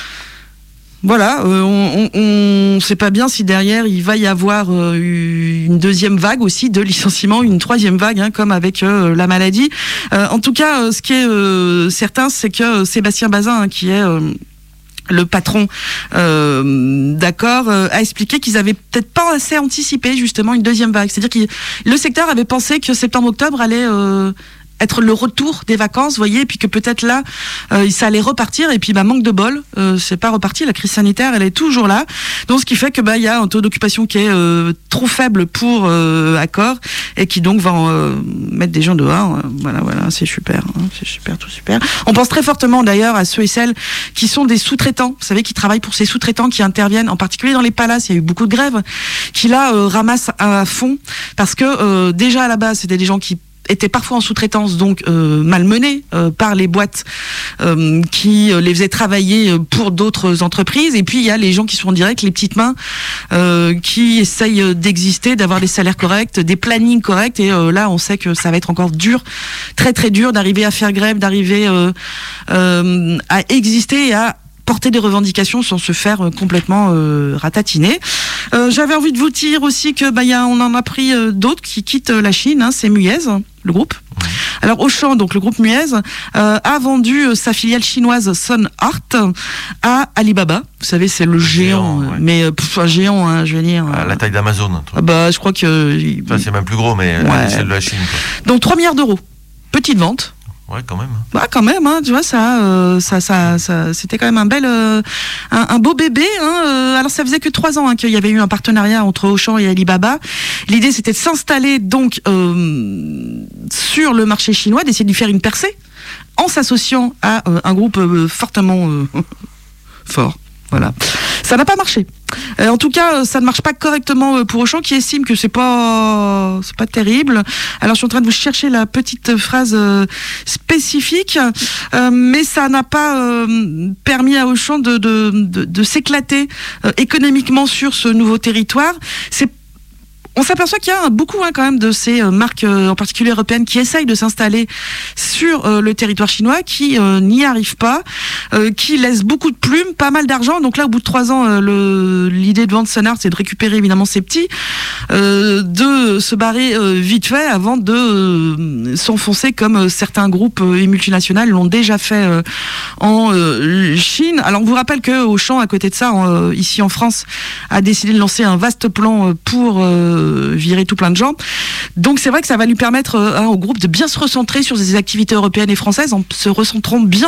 S2: Voilà, on sait pas bien si derrière il va y avoir une deuxième vague aussi de licenciements, une troisième vague, comme avec la maladie. En tout cas, ce qui est certain, c'est que Sébastien Bazin, qui est le patron d'Accor, a expliqué qu'ils avaient peut-être pas assez anticipé justement une deuxième vague. C'est-à-dire que le secteur avait pensé que septembre-octobre allait être le retour des vacances, voyez, et puis que peut-être là, ça allait repartir, et puis manque de bol, c'est pas reparti, la crise sanitaire, elle est toujours là. Donc ce qui fait que il y a un taux d'occupation qui est trop faible pour Accor, et qui donc va mettre des gens dehors. Voilà, c'est super, c'est super, tout super. On pense très fortement d'ailleurs à ceux et celles qui sont des sous-traitants, vous savez, qui travaillent pour ces sous-traitants qui interviennent, en particulier dans les palaces, il y a eu beaucoup de grèves, qui là ramassent à fond, parce que déjà à la base, c'était des gens qui étaient parfois en sous-traitance, donc malmenés par les boîtes qui les faisaient travailler pour d'autres entreprises. Et puis il y a les gens qui sont en direct, les petites mains qui essayent d'exister, d'avoir des salaires corrects, des plannings corrects. Et là, on sait que ça va être encore dur, très très dur, d'arriver à faire grève, d'arriver à exister et à porter des revendications sans se faire complètement ratatiner. J'avais envie de vous dire aussi que on en a pris d'autres qui quittent la Chine, c'est Muez, le groupe. Alors Auchan, donc le groupe Muez, a vendu sa filiale chinoise Sun Art à Alibaba. Vous savez, c'est le géant, mais un géant, je veux dire.
S1: À la taille d'Amazon.
S2: Je crois que.
S1: C'est même plus gros, mais à l'échelle de la Chine, quoi.
S2: Donc 3 milliards d'euros. Petite vente.
S1: Ouais, quand même.
S2: Quand même, tu vois, ça, c'était quand même un beau bébé. Alors, ça faisait que 3 ans qu'il y avait eu un partenariat entre Auchan et Alibaba. L'idée, c'était de s'installer donc sur le marché chinois, d'essayer de faire une percée en s'associant à un groupe fortement fort. Voilà. Ça n'a pas marché. En tout cas, ça ne marche pas correctement pour Auchan, qui estime que c'est pas terrible. Alors, je suis en train de vous chercher la petite phrase spécifique, mais ça n'a pas permis à Auchan de s'éclater économiquement sur ce nouveau territoire. On s'aperçoit qu'il y a beaucoup quand même de ces marques, en particulier européennes, qui essayent de s'installer sur le territoire chinois, qui n'y arrivent pas, qui laissent beaucoup de plumes, pas mal d'argent. Donc là, au bout de 3 ans, l'idée de vendre Sun Art, c'est de récupérer évidemment ses petits, de se barrer vite fait avant de s'enfoncer comme certains groupes et multinationales l'ont déjà fait en Chine. Alors on vous rappelle que Auchan, à côté de ça, ici en France, a décidé de lancer un vaste plan pour virer tout plein de gens. Donc c'est vrai que ça va lui permettre au groupe de bien se recentrer sur ses activités européennes et françaises, en se recentrant bien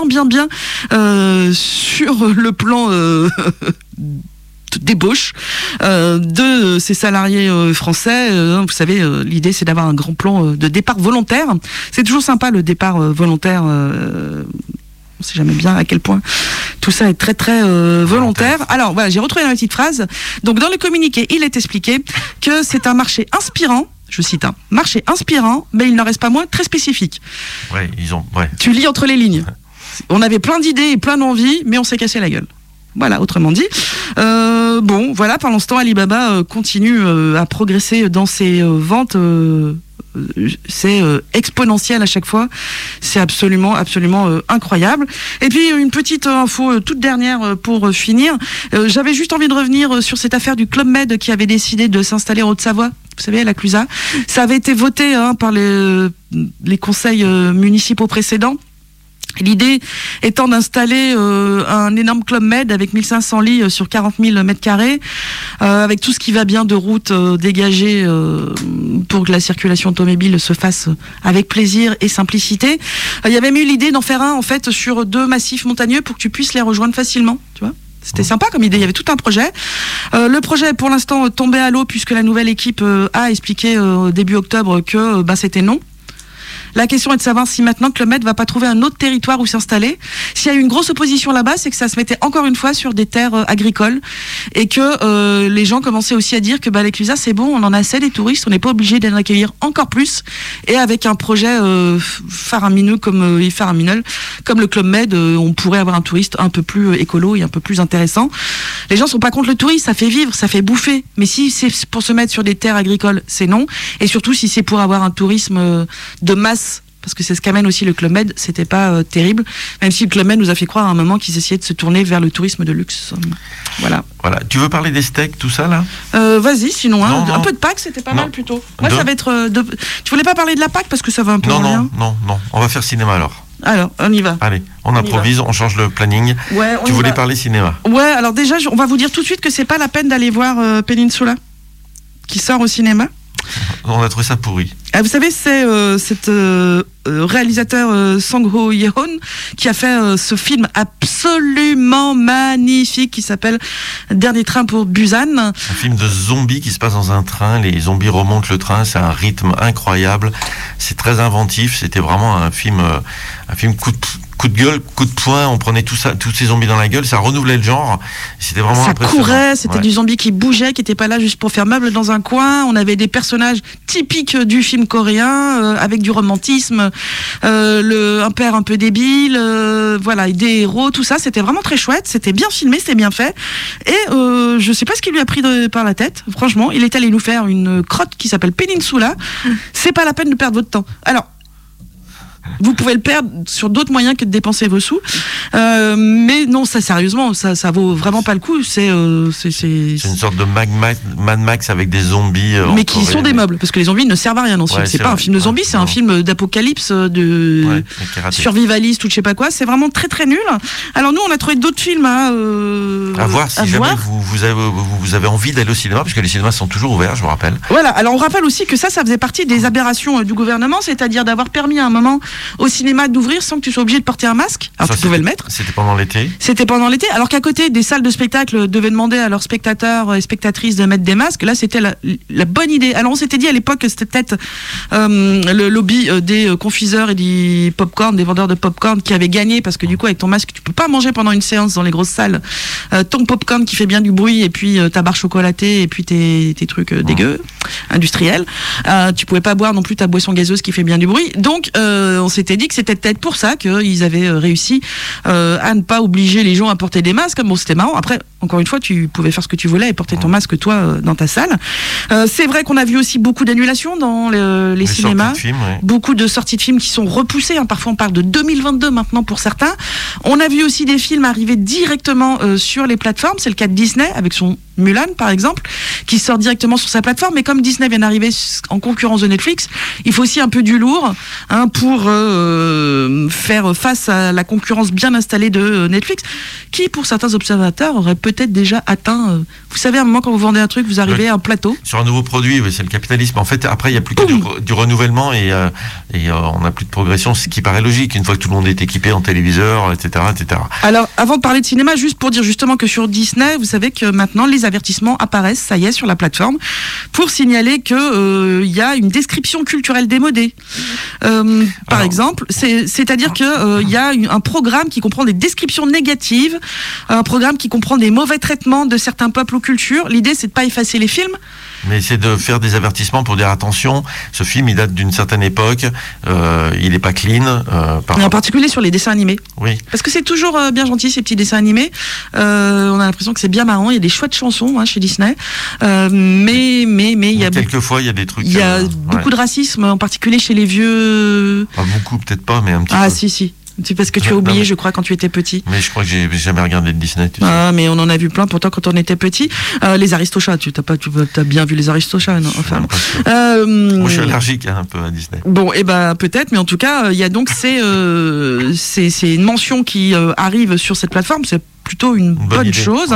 S2: sur le plan débauche de ces salariés français. Vous savez, l'idée c'est d'avoir un grand plan de départ volontaire. C'est toujours sympa le départ volontaire. On sait jamais bien à quel point tout ça est très très volontaire. Alors voilà, j'ai retrouvé la petite phrase. Donc dans le communiqué, il est expliqué que c'est un marché inspirant. Je cite, marché inspirant, mais il n'en reste pas moins très spécifique.
S1: Ouais,
S2: Tu lis entre les lignes. On avait plein d'idées et plein d'envies, mais on s'est cassé la gueule. Voilà, autrement dit. Voilà, pendant ce temps, Alibaba continue à progresser dans ses ventes. C'est exponentiel à chaque fois. C'est absolument incroyable. Et puis une petite info toute dernière pour finir. J'avais juste envie de revenir sur cette affaire du Club Med qui avait décidé de s'installer en Haute-Savoie. Vous savez, à la Clusaz. Ça avait été voté par les conseils municipaux précédents. L'idée étant d'installer un énorme Club Med avec 1500 lits sur 40 000 mètres carrés, avec tout ce qui va bien de routes dégagées pour que la circulation automobile se fasse avec plaisir et simplicité. Il y avait eu l'idée d'en faire un en fait sur 2 massifs montagneux pour que tu puisses les rejoindre facilement, tu vois. C'était sympa comme idée, il y avait tout un projet. Le projet est pour l'instant tombé à l'eau puisque la nouvelle équipe a expliqué début octobre que c'était non. La question est de savoir si maintenant Club Med va pas trouver un autre territoire où s'installer. S'il y a eu une grosse opposition là-bas, c'est que ça se mettait encore une fois sur des terres agricoles et que les gens commençaient aussi à dire que les Clusaz, c'est bon, on en a assez des touristes, on n'est pas obligé d'en accueillir encore plus. Et avec un projet faramineux comme le Club Med, on pourrait avoir un touriste un peu plus écolo et un peu plus intéressant. Les gens sont pas contre le tourisme, ça fait vivre, ça fait bouffer. Mais si c'est pour se mettre sur des terres agricoles, c'est non. Et surtout si c'est pour avoir un tourisme de masse, parce que c'est ce qu'amène aussi le Club Med, c'était pas terrible. Même si le Club Med nous a fait croire à un moment qu'ils essayaient de se tourner vers le tourisme de luxe. Voilà.
S1: Tu veux parler des steaks, tout ça là ?
S2: Vas-y, sinon
S1: non.
S2: Un peu de Pâques, c'était pas mal plutôt. Moi,
S1: ça
S2: va être. Tu voulais pas parler de la Pâques parce que ça va un peu.
S1: Non. On va faire cinéma alors.
S2: Alors, on y va.
S1: Allez, on improvise, on change le planning.
S2: Ouais,
S1: tu voulais parler cinéma ?
S2: Ouais, alors déjà, on va vous dire tout de suite que c'est pas la peine d'aller voir Peninsula, qui sort au cinéma.
S1: On a trouvé ça pourri.
S2: Vous savez, c'est cet réalisateur Sang-ho Yeon qui a fait ce film absolument magnifique qui s'appelle Dernier train pour Busan.
S1: Un film de zombies qui se passe dans un train. Les zombies remontent le train. C'est un rythme incroyable. C'est très inventif. C'était vraiment un film coup de gueule, coup de poing, on prenait tous ces zombies dans la gueule, ça renouvelait le genre. C'était vraiment impressionnant. Ça
S2: courait, c'était du zombie qui bougeait, qui n'était pas là juste pour faire meuble dans un coin. On avait des personnages typiques du film coréen, avec du romantisme, un père un peu débile, voilà, des héros, tout ça. C'était vraiment très chouette, c'était bien filmé, c'était bien fait. Et je sais pas ce qui lui a pris par la tête. Franchement, il est allé nous faire une crotte qui s'appelle Peninsula. C'est pas la peine de perdre votre temps. Alors, vous pouvez le perdre sur d'autres moyens que de dépenser vos sous, mais non, ça sérieusement, ça vaut vraiment pas le coup. C'est une
S1: sorte de Mad Max avec des zombies,
S2: mais qui sont des meubles, parce que les zombies ne servent à rien. Non, c'est pas un film de zombies, c'est un film d'apocalypse, de survivaliste ou je sais pas quoi. C'est vraiment très très nul. Alors nous, on a trouvé d'autres films à
S1: voir si jamais vous avez envie d'aller au cinéma, parce que les cinémas sont toujours ouverts, je vous rappelle.
S2: Voilà. Alors on rappelle aussi que ça faisait partie des aberrations du gouvernement, c'est-à-dire d'avoir permis à un moment au cinéma d'ouvrir sans que tu sois obligé de porter un masque. Alors tu pouvais le mettre.
S1: C'était pendant l'été.
S2: Alors qu'à côté, des salles de spectacle devaient demander à leurs spectateurs et spectatrices de mettre des masques. Là, c'était la bonne idée. Alors on s'était dit à l'époque que c'était peut-être le lobby des confiseurs et des vendeurs de popcorn qui avaient gagné, parce que du coup avec ton masque tu peux pas manger pendant une séance dans les grosses salles ton popcorn qui fait bien du bruit et puis ta barre chocolatée et puis tes trucs dégueux industriels. Tu pouvais pas boire non plus ta boisson gazeuse qui fait bien du bruit. Donc on s'était dit que c'était peut-être pour ça qu'ils avaient réussi à ne pas obliger les gens à porter des masques. Bon, c'était marrant. Après, encore une fois, tu pouvais faire ce que tu voulais et porter ton masque, toi, dans ta salle. C'est vrai qu'on a vu aussi beaucoup d'annulations dans les cinémas.
S1: Sorties de films, ouais.
S2: Beaucoup de sorties de films qui sont repoussées. Parfois, on parle de 2022 maintenant pour certains. On a vu aussi des films arriver directement sur les plateformes. C'est le cas de Disney avec son Mulan, par exemple, qui sort directement sur sa plateforme. Mais comme Disney vient d'arriver en concurrence de Netflix, il faut aussi un peu du lourd pour faire face à la concurrence bien installée de Netflix, qui, pour certains observateurs, aurait peut-être déjà atteint... vous savez, à un moment, quand vous vendez un truc, vous arrivez à un plateau.
S1: Sur un nouveau produit, oui, c'est le capitalisme. En fait, après, il n'y a plus que du renouvellement et on n'a plus de progression, ce qui paraît logique, une fois que tout le monde est équipé en téléviseur, etc., etc.
S2: Alors, avant de parler de cinéma, juste pour dire justement que sur Disney, vous savez que maintenant, les avertissements apparaissent, ça y est, sur la plateforme, pour signaler que y a une description culturelle démodée. Par exemple, c'est-à-dire que y a un programme qui comprend des descriptions négatives, un programme qui comprend des mauvais traitements de certains peuples ou cultures. L'idée, c'est de pas effacer les films,
S1: mais c'est de faire des avertissements pour dire attention, ce film il date d'une certaine époque, il n'est pas clean.
S2: Et en particulier sur les dessins animés.
S1: Oui.
S2: Parce que c'est toujours bien gentil ces petits dessins animés. On a l'impression que c'est bien marrant. Il y a des chouettes chansons chez Disney, mais il y a
S1: quelquefois il y a des trucs.
S2: Il y a beaucoup de racisme, en particulier chez les vieux.
S1: Pas beaucoup, peut-être pas, mais un petit peu.
S2: Ah si. C'est parce que tu as oublié, je crois, quand tu étais petit.
S1: Mais je crois que j'ai jamais regardé de Disney. Tu sais.
S2: Ah, mais on en a vu plein pourtant quand on était petit. Les Aristochats, tu as bien vu les Aristochats, non? Enfin,
S1: moi, je suis allergique un peu à Disney.
S2: Bon, peut-être, mais en tout cas, il y a donc c'est une mention qui arrive sur cette plateforme. C'est plutôt une bonne chose.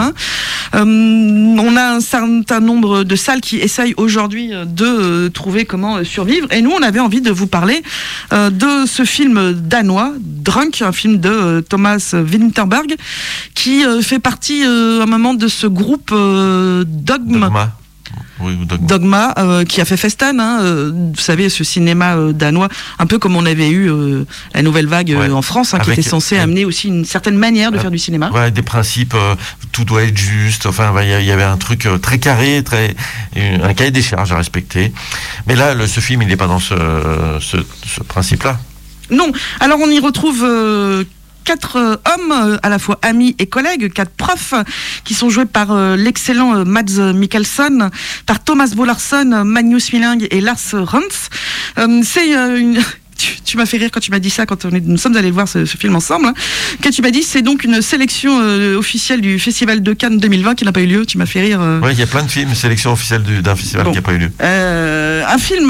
S2: On a un certain nombre de salles qui essayent aujourd'hui de trouver comment survivre. Et nous, on avait envie de vous parler de ce film danois, Drunk, un film de Thomas Vinterberg, qui fait partie à un moment de ce groupe Dogma.
S1: Oui, ou
S2: Dogma, qui a fait Festen, vous savez, ce cinéma danois, un peu comme on avait eu la nouvelle vague en France, qui était censé amener aussi une certaine manière de faire du cinéma.
S1: Ouais, des principes, tout doit être juste, enfin, il y avait un truc très carré, un cahier des charges à respecter. Mais là, ce film, il n'est pas dans ce principe-là. Non,
S2: alors on y retrouve... 4 hommes, à la fois amis et collègues, 4 profs, qui sont joués par l'excellent Mads Mikkelsen, par Thomas Bo Larsen, Magnus Milling et Lars Rantz. C'est une... Tu m'as fait rire quand tu m'as dit ça, quand nous sommes allés voir ce film ensemble. Quand tu m'as dit, c'est donc une sélection officielle du Festival de Cannes 2020 qui n'a pas eu lieu. Tu m'as fait rire.
S1: Oui, il y a plein de films, sélection officielle d'un festival qui n'a pas eu lieu.
S2: Un film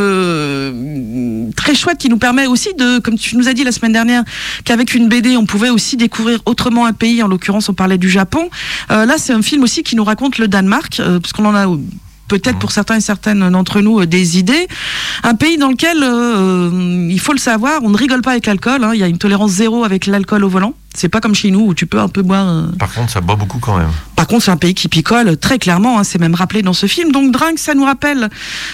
S2: très chouette qui nous permet aussi de, comme tu nous as dit la semaine dernière, qu'avec une BD, on pouvait aussi découvrir autrement un pays. En l'occurrence, on parlait du Japon. Là, c'est un film aussi qui nous raconte le Danemark, parce qu'on en a... peut-être pour certains et certaines d'entre nous des idées. Un pays dans lequel, il faut le savoir, on ne rigole pas avec l'alcool. Il y a une tolérance zéro avec l'alcool au volant. C'est pas comme chez nous où tu peux un peu boire.
S1: Par contre, ça boit beaucoup quand même.
S2: Par contre, c'est un pays qui picole très clairement. C'est même rappelé dans ce film. Donc, Drunk, ça nous rappelle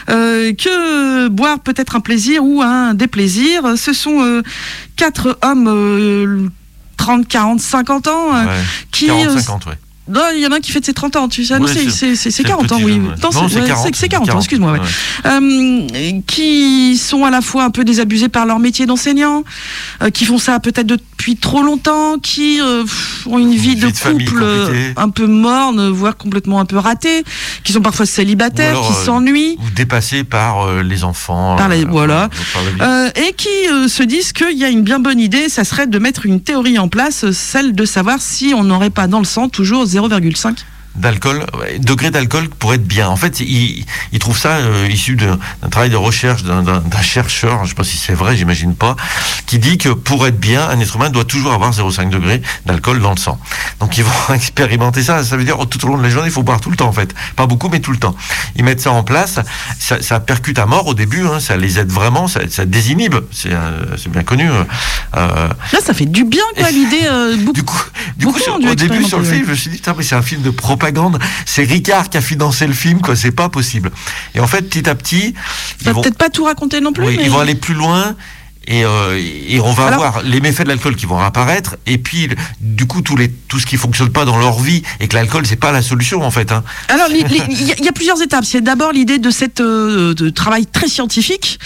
S2: que boire peut être un plaisir ou un déplaisir. Ce sont 4 hommes 30, 40, 50 ans qui...
S1: 40, 50, ouais.
S2: Non, il y en a un qui fait de ses 30 ans, tu sais.
S1: Oui,
S2: c'est 40 ans, oui.
S1: Non,
S2: c'est 40 ans, excuse-moi. Ouais. Qui sont à la fois un peu désabusés par leur métier d'enseignant, qui font ça peut-être depuis trop longtemps, qui ont une vie de couple un peu morne, voire complètement un peu ratée, qui sont parfois célibataires, alors, qui s'ennuient.
S1: Ou dépassés par les enfants.
S2: Voilà. Et qui se disent qu'il y a une bien bonne idée, ça serait de mettre une théorie en place, celle de savoir si on n'aurait pas dans le sang toujours 0,5
S1: d'alcool, degré d'alcool pour être bien. En fait, il trouve ça issu d'un travail de recherche d'un chercheur, je ne sais pas si c'est vrai, j'imagine pas, qui dit que pour être bien, un être humain doit toujours avoir 0,5 degré d'alcool dans le sang. Donc ils vont expérimenter ça. Ça veut dire tout au long de la journée, il faut boire tout le temps en fait. Pas beaucoup, mais tout le temps. Ils mettent ça en place. Ça percute à mort au début. Ça les aide vraiment. Ça désinhibe. C'est bien connu.
S2: Là, ça fait du bien, quoi, l'idée.
S1: Du coup, au début sur le film, je me suis dit, mais c'est un film de propagande. C'est Ricard qui a financé le film, quoi. C'est pas possible. Et en fait, petit à petit,
S2: ils vont peut-être pas tout raconter non plus.
S1: Oui, mais... ils vont aller plus loin. Et on va avoir les méfaits de l'alcool qui vont apparaître, et puis du coup tout ce qui fonctionne pas dans leur vie, et que l'alcool c'est pas la solution en fait.
S2: Alors il y a plusieurs étapes. C'est d'abord l'idée de cette de travail très scientifique,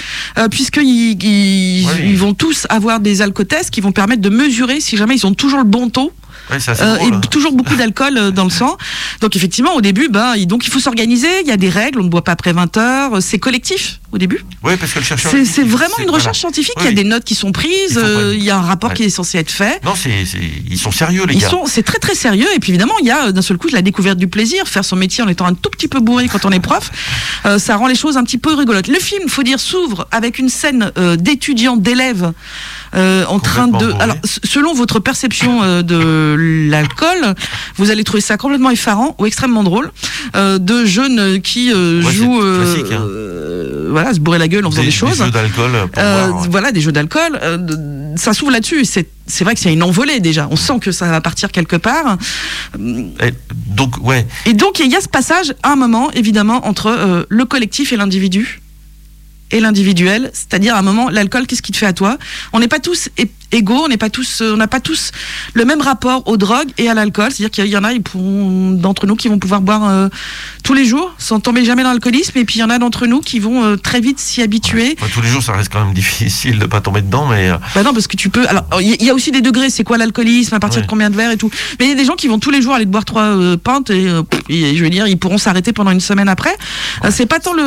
S2: puisqu'ils vont tous avoir des alcotests qui vont permettre de mesurer si jamais ils ont toujours le bon taux.
S1: Ouais, ça, drôle,
S2: et toujours beaucoup d'alcool dans le sang. Donc effectivement, au début, il faut s'organiser. Il y a des règles. On ne boit pas après 20 heures. C'est collectif au début.
S1: Oui, parce que le chercheur.
S2: C'est vraiment une recherche scientifique. Il y a des notes qui sont prises. Il y a un rapport qui est censé être fait.
S1: Non, ils sont sérieux, les gars.
S2: C'est très très sérieux. Et puis évidemment, il y a d'un seul coup la découverte du plaisir. Faire son métier en étant un tout petit peu bourré quand on est prof, ça rend les choses un petit peu rigolotes. Le film, faut dire, s'ouvre avec une scène d'étudiants, d'élèves. En train de... Bourré. Alors, selon votre perception de l'alcool, vous allez trouver ça complètement effarant ou extrêmement drôle. De jeunes qui jouent...
S1: classique,
S2: voilà, se bourrer la gueule en faisant des choses.
S1: Des jeux d'alcool.
S2: Voilà, des jeux d'alcool. Ça s'ouvre là-dessus. C'est vrai que c'est une envolée déjà. On sent que ça va partir quelque part.
S1: Et donc,
S2: il y a ce passage, à un moment, évidemment, entre le collectif et l'individu. Et l'individuel, c'est-à-dire à un moment, l'alcool, qu'est-ce qui te fait à toi ? On n'est pas tous égaux, on n'a pas tous le même rapport aux drogues et à l'alcool. C'est-à-dire qu'il y en a d'entre nous qui vont pouvoir boire tous les jours sans tomber jamais dans l'alcoolisme, et puis il y en a d'entre nous qui vont très vite s'y habituer.
S1: Ouais. Tous les jours, ça reste quand même difficile de pas tomber dedans, mais.
S2: Non, parce que tu peux. Alors, il y a aussi des degrés. C'est quoi l'alcoolisme ? À partir de combien de verres et tout ? Mais il y a des gens qui vont tous les jours aller boire 3 pintes et je veux dire, ils pourront s'arrêter pendant une semaine après. C'est pas tant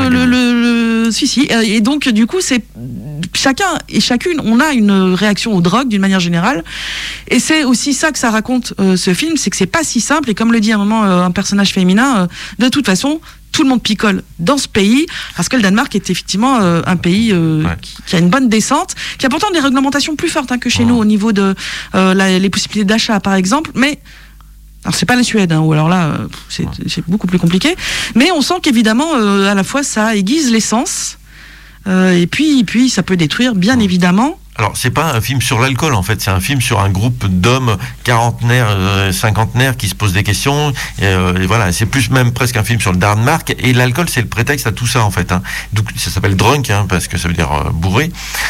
S2: si. Et donc, du coup, c'est chacun et chacune, on a une réaction aux drogues d'une manière générale. Et c'est aussi ça que ça raconte ce film, c'est que c'est pas si simple. Et comme le dit à un moment un personnage féminin, de toute façon, tout le monde picole dans ce pays, parce que le Danemark est effectivement un pays qui a une bonne descente, qui a pourtant des réglementations plus fortes que chez nous au niveau de les possibilités d'achat, par exemple. Mais alors c'est pas la Suède, ou alors là c'est beaucoup plus compliqué. Mais on sent qu'évidemment à la fois ça aiguise les sens. Et puis ça peut détruire, bien évidemment,
S1: Alors, c'est pas un film sur l'alcool, en fait. C'est un film sur un groupe d'hommes quarantenaires, cinquantenaires qui se posent des questions. Et voilà, c'est plus même presque un film sur le Danemark. Et l'alcool, c'est le prétexte à tout ça, en fait. Donc, ça s'appelle drunk, parce que ça veut dire bourré.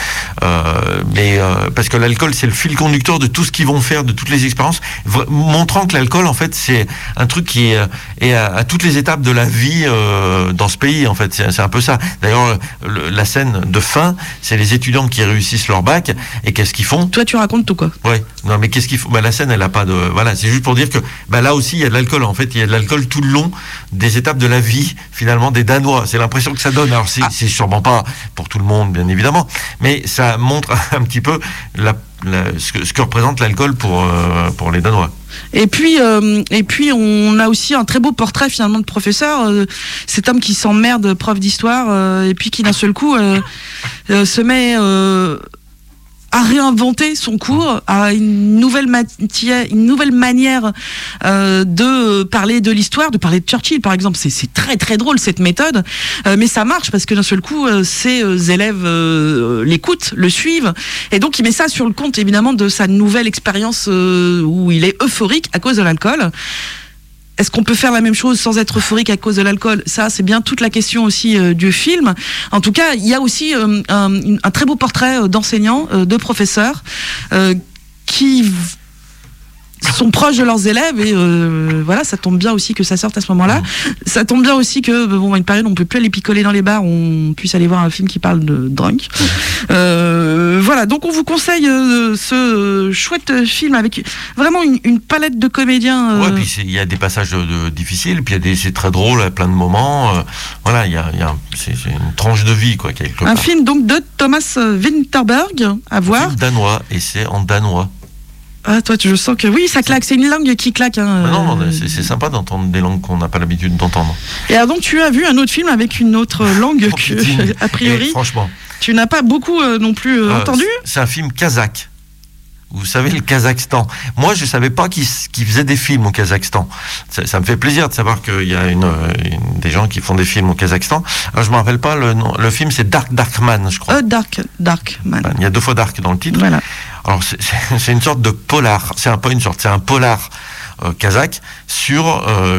S1: Parce que l'alcool, c'est le fil conducteur de tout ce qu'ils vont faire, de toutes les expériences, montrant que l'alcool, en fait, c'est un truc qui est à toutes les étapes de la vie dans ce pays, en fait. C'est un peu ça. D'ailleurs, la scène de fin, c'est les étudiants qui réussissent leur bac. Et qu'est-ce qu'ils font?
S2: Toi, tu racontes tout, quoi.
S1: Ouais. Non, mais qu'est-ce qu'ils font? La scène, elle a pas de. Voilà, c'est juste pour dire que là aussi, il y a de l'alcool. En fait, il y a de l'alcool tout le long des étapes de la vie, finalement, des Danois. C'est l'impression que ça donne. Alors, c'est sûrement pas pour tout le monde, bien évidemment, mais ça montre un petit peu ce que représente l'alcool pour les Danois.
S2: Et puis on a aussi un très beau portrait finalement de professeur, cet homme qui s'emmerde, prof d'histoire, et puis qui d'un seul coup se met à réinventer son cours, à une nouvelle manière de parler de l'histoire, de parler de Churchill par exemple. C'est très très drôle cette méthode, mais ça marche parce que d'un seul coup ses élèves l'écoutent, le suivent, et donc il met ça sur le compte évidemment de sa nouvelle expérience où il est euphorique à cause de l'alcool. Est-ce qu'on peut faire la même chose sans être euphorique à cause de l'alcool? Ça, c'est bien toute la question aussi du film. En tout cas, il y a aussi un très beau portrait d'enseignants, de professeurs qui sont proches de leurs élèves, et voilà, ça tombe bien aussi que ça sorte à ce moment-là. Ça tombe bien aussi que une période on peut plus aller picoler dans les bars, on puisse aller voir un film qui parle de drunk. Voilà, donc on vous conseille ce chouette film avec vraiment une palette de comédiens.
S1: Ouais, puis il y a des passages difficiles, puis c'est très drôle à plein de moments. Voilà, c'est une tranche de vie, quoi, quelque part.
S2: Un film donc de Thomas Vinterberg à voir.
S1: Un film danois, et c'est en danois.
S2: Ah, toi, je sens que oui, ça claque. C'est une langue qui claque.
S1: Non, c'est sympa d'entendre des langues qu'on n'a pas l'habitude d'entendre.
S2: Et alors, donc, tu as vu un autre film avec une autre langue que, a priori,
S1: franchement,
S2: tu n'as pas beaucoup non plus entendu.
S1: C'est un film kazakh. Vous savez, le Kazakhstan. Moi, je ne savais pas qu'ils faisaient des films au Kazakhstan. Ça me fait plaisir de savoir qu'il y a des gens qui font des films au Kazakhstan. Alors, je ne me rappelle pas le nom. Le film, c'est Darkman, je crois.
S2: Darkman.
S1: Il y a 2 fois Dark dans le titre.
S2: Voilà.
S1: Alors, c'est une sorte de polar. C'est un polar kazakh sur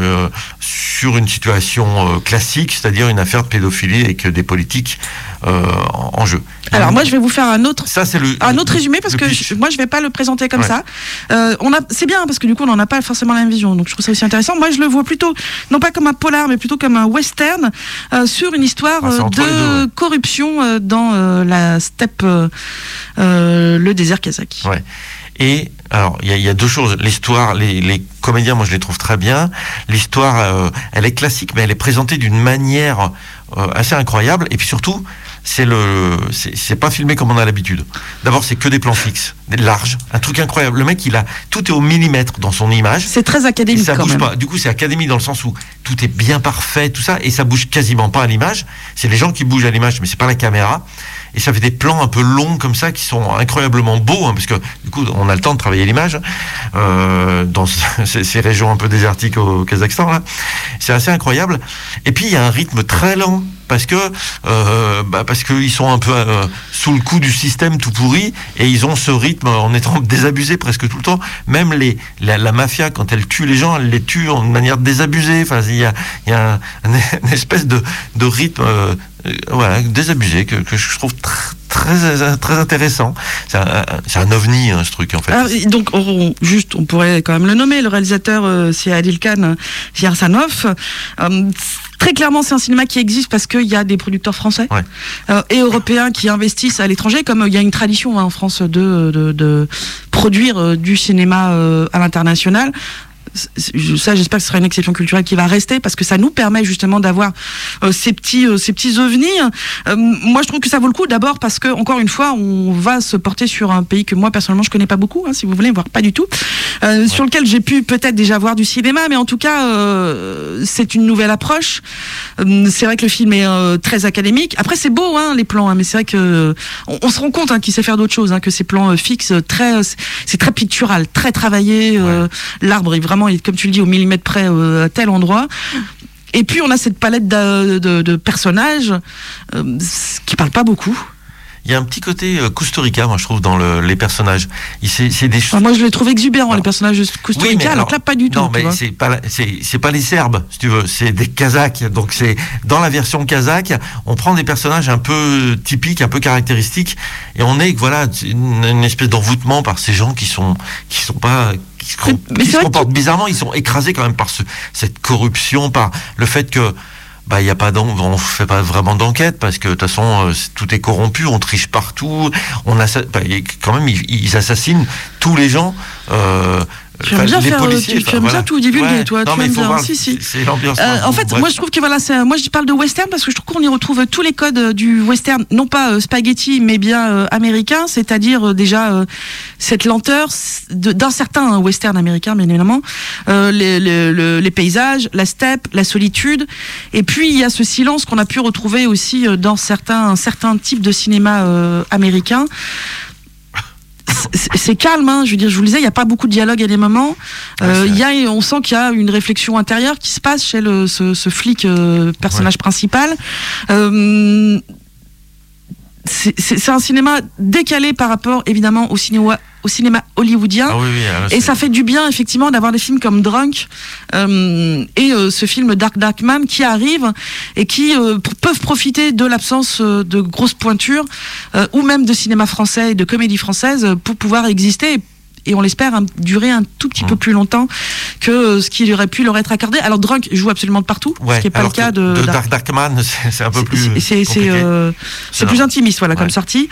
S1: une situation classique, c'est-à-dire une affaire de pédophilie avec des politiques en jeu.
S2: Alors moi je vais vous faire un autre résumé parce que moi je vais pas le présenter comme ça. C'est bien parce que du coup on n'en a pas forcément la même vision, donc je trouve ça aussi intéressant. Moi je le vois plutôt non pas comme un polar mais plutôt comme un western sur une histoire de corruption dans la steppe, le désert kazakh.
S1: Ouais. Et alors, il y a 2 choses. L'histoire, les comédiens, moi je les trouve très bien. L'histoire, elle est classique, mais elle est présentée d'une manière assez incroyable. Et puis surtout, c'est pas filmé comme on a l'habitude. D'abord, c'est que des plans fixes, des larges, un truc incroyable. Le mec, tout est au millimètre dans son image.
S2: C'est très académique.
S1: Ça bouge
S2: même
S1: pas. Du coup, c'est académique dans le sens où tout est bien parfait, tout ça, et ça bouge quasiment pas à l'image. C'est les gens qui bougent à l'image, mais c'est pas la caméra. Et ça fait des plans un peu longs comme ça qui sont incroyablement beaux, parce que du coup on a le temps de travailler l'image dans ces régions un peu désertiques au Kazakhstan là. C'est assez incroyable. Et puis il y a un rythme très lent parce que ils sont un peu sous le coup du système tout pourri, et ils ont ce rythme en étant désabusés presque tout le temps. Même la mafia, quand elle tue les gens, elle les tue de manière désabusée. Enfin, il y a une espèce de rythme désabusé que je trouve très intéressant. C'est un ovni, ce truc, en fait.
S2: Alors, donc on pourrait quand même le nommer. Le réalisateur c'est Adilkan Yersanov. Très clairement, c'est un cinéma qui existe parce qu'il y a des producteurs français et européens qui investissent à l'étranger, comme il y a une tradition en France de produire du cinéma à l'international. Ça, j'espère que ce sera une exception culturelle qui va rester, parce que ça nous permet justement d'avoir ces petits ovnis. Moi, je trouve que ça vaut le coup, d'abord parce que, encore une fois, on va se porter sur un pays que moi personnellement je connais pas beaucoup, si vous voulez, voire pas du tout, sur lequel j'ai pu peut-être déjà voir du cinéma, mais en tout cas, c'est une nouvelle approche. C'est vrai que le film est très académique. Après, c'est beau, les plans, mais c'est vrai que on se rend compte qu'il sait faire d'autres choses, que ces plans fixes, c'est très pictural, très travaillé. L'arbre est vraiment, comme tu le dis, au millimètre près à tel endroit. Et puis on a cette palette de personnages qui parlent pas beaucoup.
S1: il y a un petit côté Costa Rica, moi je trouve, dans les personnages. C'est des
S2: moi je les trouve exubérants, les personnages de Costa Rica,
S1: oui,
S2: alors que là pas du tout.
S1: Non, mais c'est pas les Serbes, si tu veux, c'est des Kazakhs. Donc c'est dans la version kazakh, on prend des personnages un peu typiques, un peu caractéristiques, et on est une espèce d'envoûtement par ces gens qui se comportent bizarrement. Ils sont écrasés quand même par cette corruption, par le fait que y a pas on fait pas vraiment d'enquête parce que de toute façon tout est corrompu, on triche partout, quand même ils assassinent tous les gens.
S2: Tu aimes bien tout divulguer, toi.
S1: Non,
S2: tu aimes bien.
S1: Si. C'est l'ambiance.
S2: En fait, moi, je trouve que moi, je parle de western parce que je trouve qu'on y retrouve tous les codes du western, non pas spaghetti, mais bien américain, c'est-à-dire déjà cette lenteur d'un certain western américain, bien évidemment, les paysages, la steppe, la solitude, et puis il y a ce silence qu'on a pu retrouver aussi dans certains types de cinéma américain. C'est calme, hein, je veux dire, je vous le disais, il n'y a pas beaucoup de dialogue à des moments. On sent qu'il y a une réflexion intérieure qui se passe chez ce flic personnage principal. C'est un cinéma décalé par rapport, évidemment, au cinéma hollywoodien. Et ça fait du bien, effectivement, d'avoir des films comme Drunk et ce film Dark Man qui arrivent et qui peuvent profiter de l'absence de grosses pointures ou même de cinéma français et de comédie française pour pouvoir exister et on l'espère durer un tout petit peu plus longtemps que ce qui aurait pu leur être accordé. Alors Drunk joue absolument de partout, ce qui n'est pas le cas de
S1: Darkman, c'est un peu plus
S2: c'est plus intimiste, comme sortie.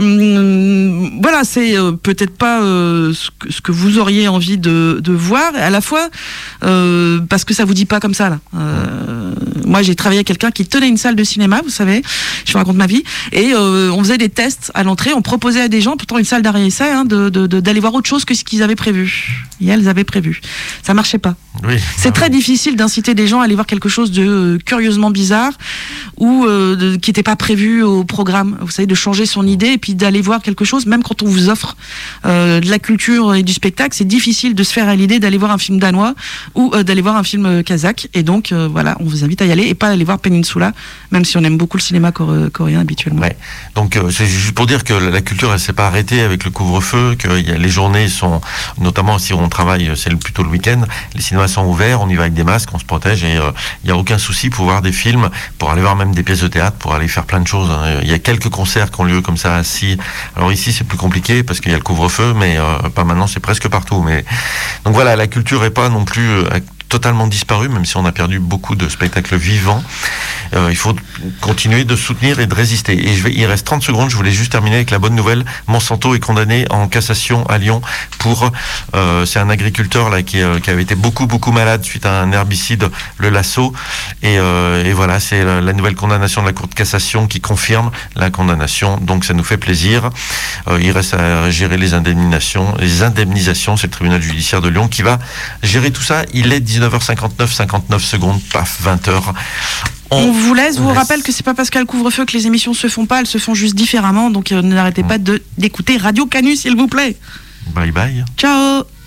S2: Voilà, c'est peut-être pas ce que vous auriez envie de voir, à la fois parce que ça vous dit pas comme ça là. Moi, j'ai travaillé avec quelqu'un qui tenait une salle de cinéma, vous savez, je vous raconte ma vie, et on faisait des tests à l'entrée, on proposait à des gens, pourtant une salle d'arrêt-essai, d'aller voir autre chose que ce qu'ils avaient prévu. Et elles avaient prévu. Ça marchait pas.
S1: Oui.
S2: C'est très difficile d'inciter des gens à aller voir quelque chose de curieusement bizarre ou qui n'était pas prévu au programme. Vous savez, de changer son idée et puis d'aller voir quelque chose, même quand on vous offre de la culture et du spectacle, c'est difficile de se faire à l'idée d'aller voir un film danois ou d'aller voir un film kazakh. Et donc, voilà, on vous invite à y aller et pas aller voir Peninsula, même si on aime beaucoup le cinéma coréen habituellement.
S1: Ouais. Donc, c'est juste pour dire que la culture, elle s'est pas arrêtée avec le couvre-feu, que les journées sont, notamment si on travaille, c'est plutôt le week-end, les cinémas sont ouverts, on y va avec des masques, on se protège et il n'y a aucun souci pour voir des films, pour aller voir même des pièces de théâtre, pour aller faire plein de choses. Il y a quelques concerts qui ont lieu comme ça assis. Alors ici c'est plus compliqué parce qu'il y a le couvre-feu, mais pas maintenant, c'est presque partout. Mais donc voilà, la culture est pas non plus totalement disparu, même si on a perdu beaucoup de spectacles vivants. Il faut continuer de soutenir et de résister. Et il reste 30 secondes, je voulais juste terminer avec la bonne nouvelle. Monsanto est condamné en cassation à Lyon pour... c'est un agriculteur là qui avait été beaucoup malade suite à un herbicide, le Lasso. Et voilà, c'est la nouvelle condamnation de la Cour de cassation qui confirme la condamnation. Donc ça nous fait plaisir. Il reste à gérer les indemnisations. C'est le tribunal judiciaire de Lyon qui va gérer tout ça. Il est 19h59, 59 secondes, paf, 20h.
S2: On vous laisse, vous rappelle que c'est pas parce qu'il y a le couvre-feu que les émissions se font pas, elles se font juste différemment, donc n'arrêtez pas d'écouter Radio Canu, s'il vous plaît.
S1: Bye bye.
S2: Ciao.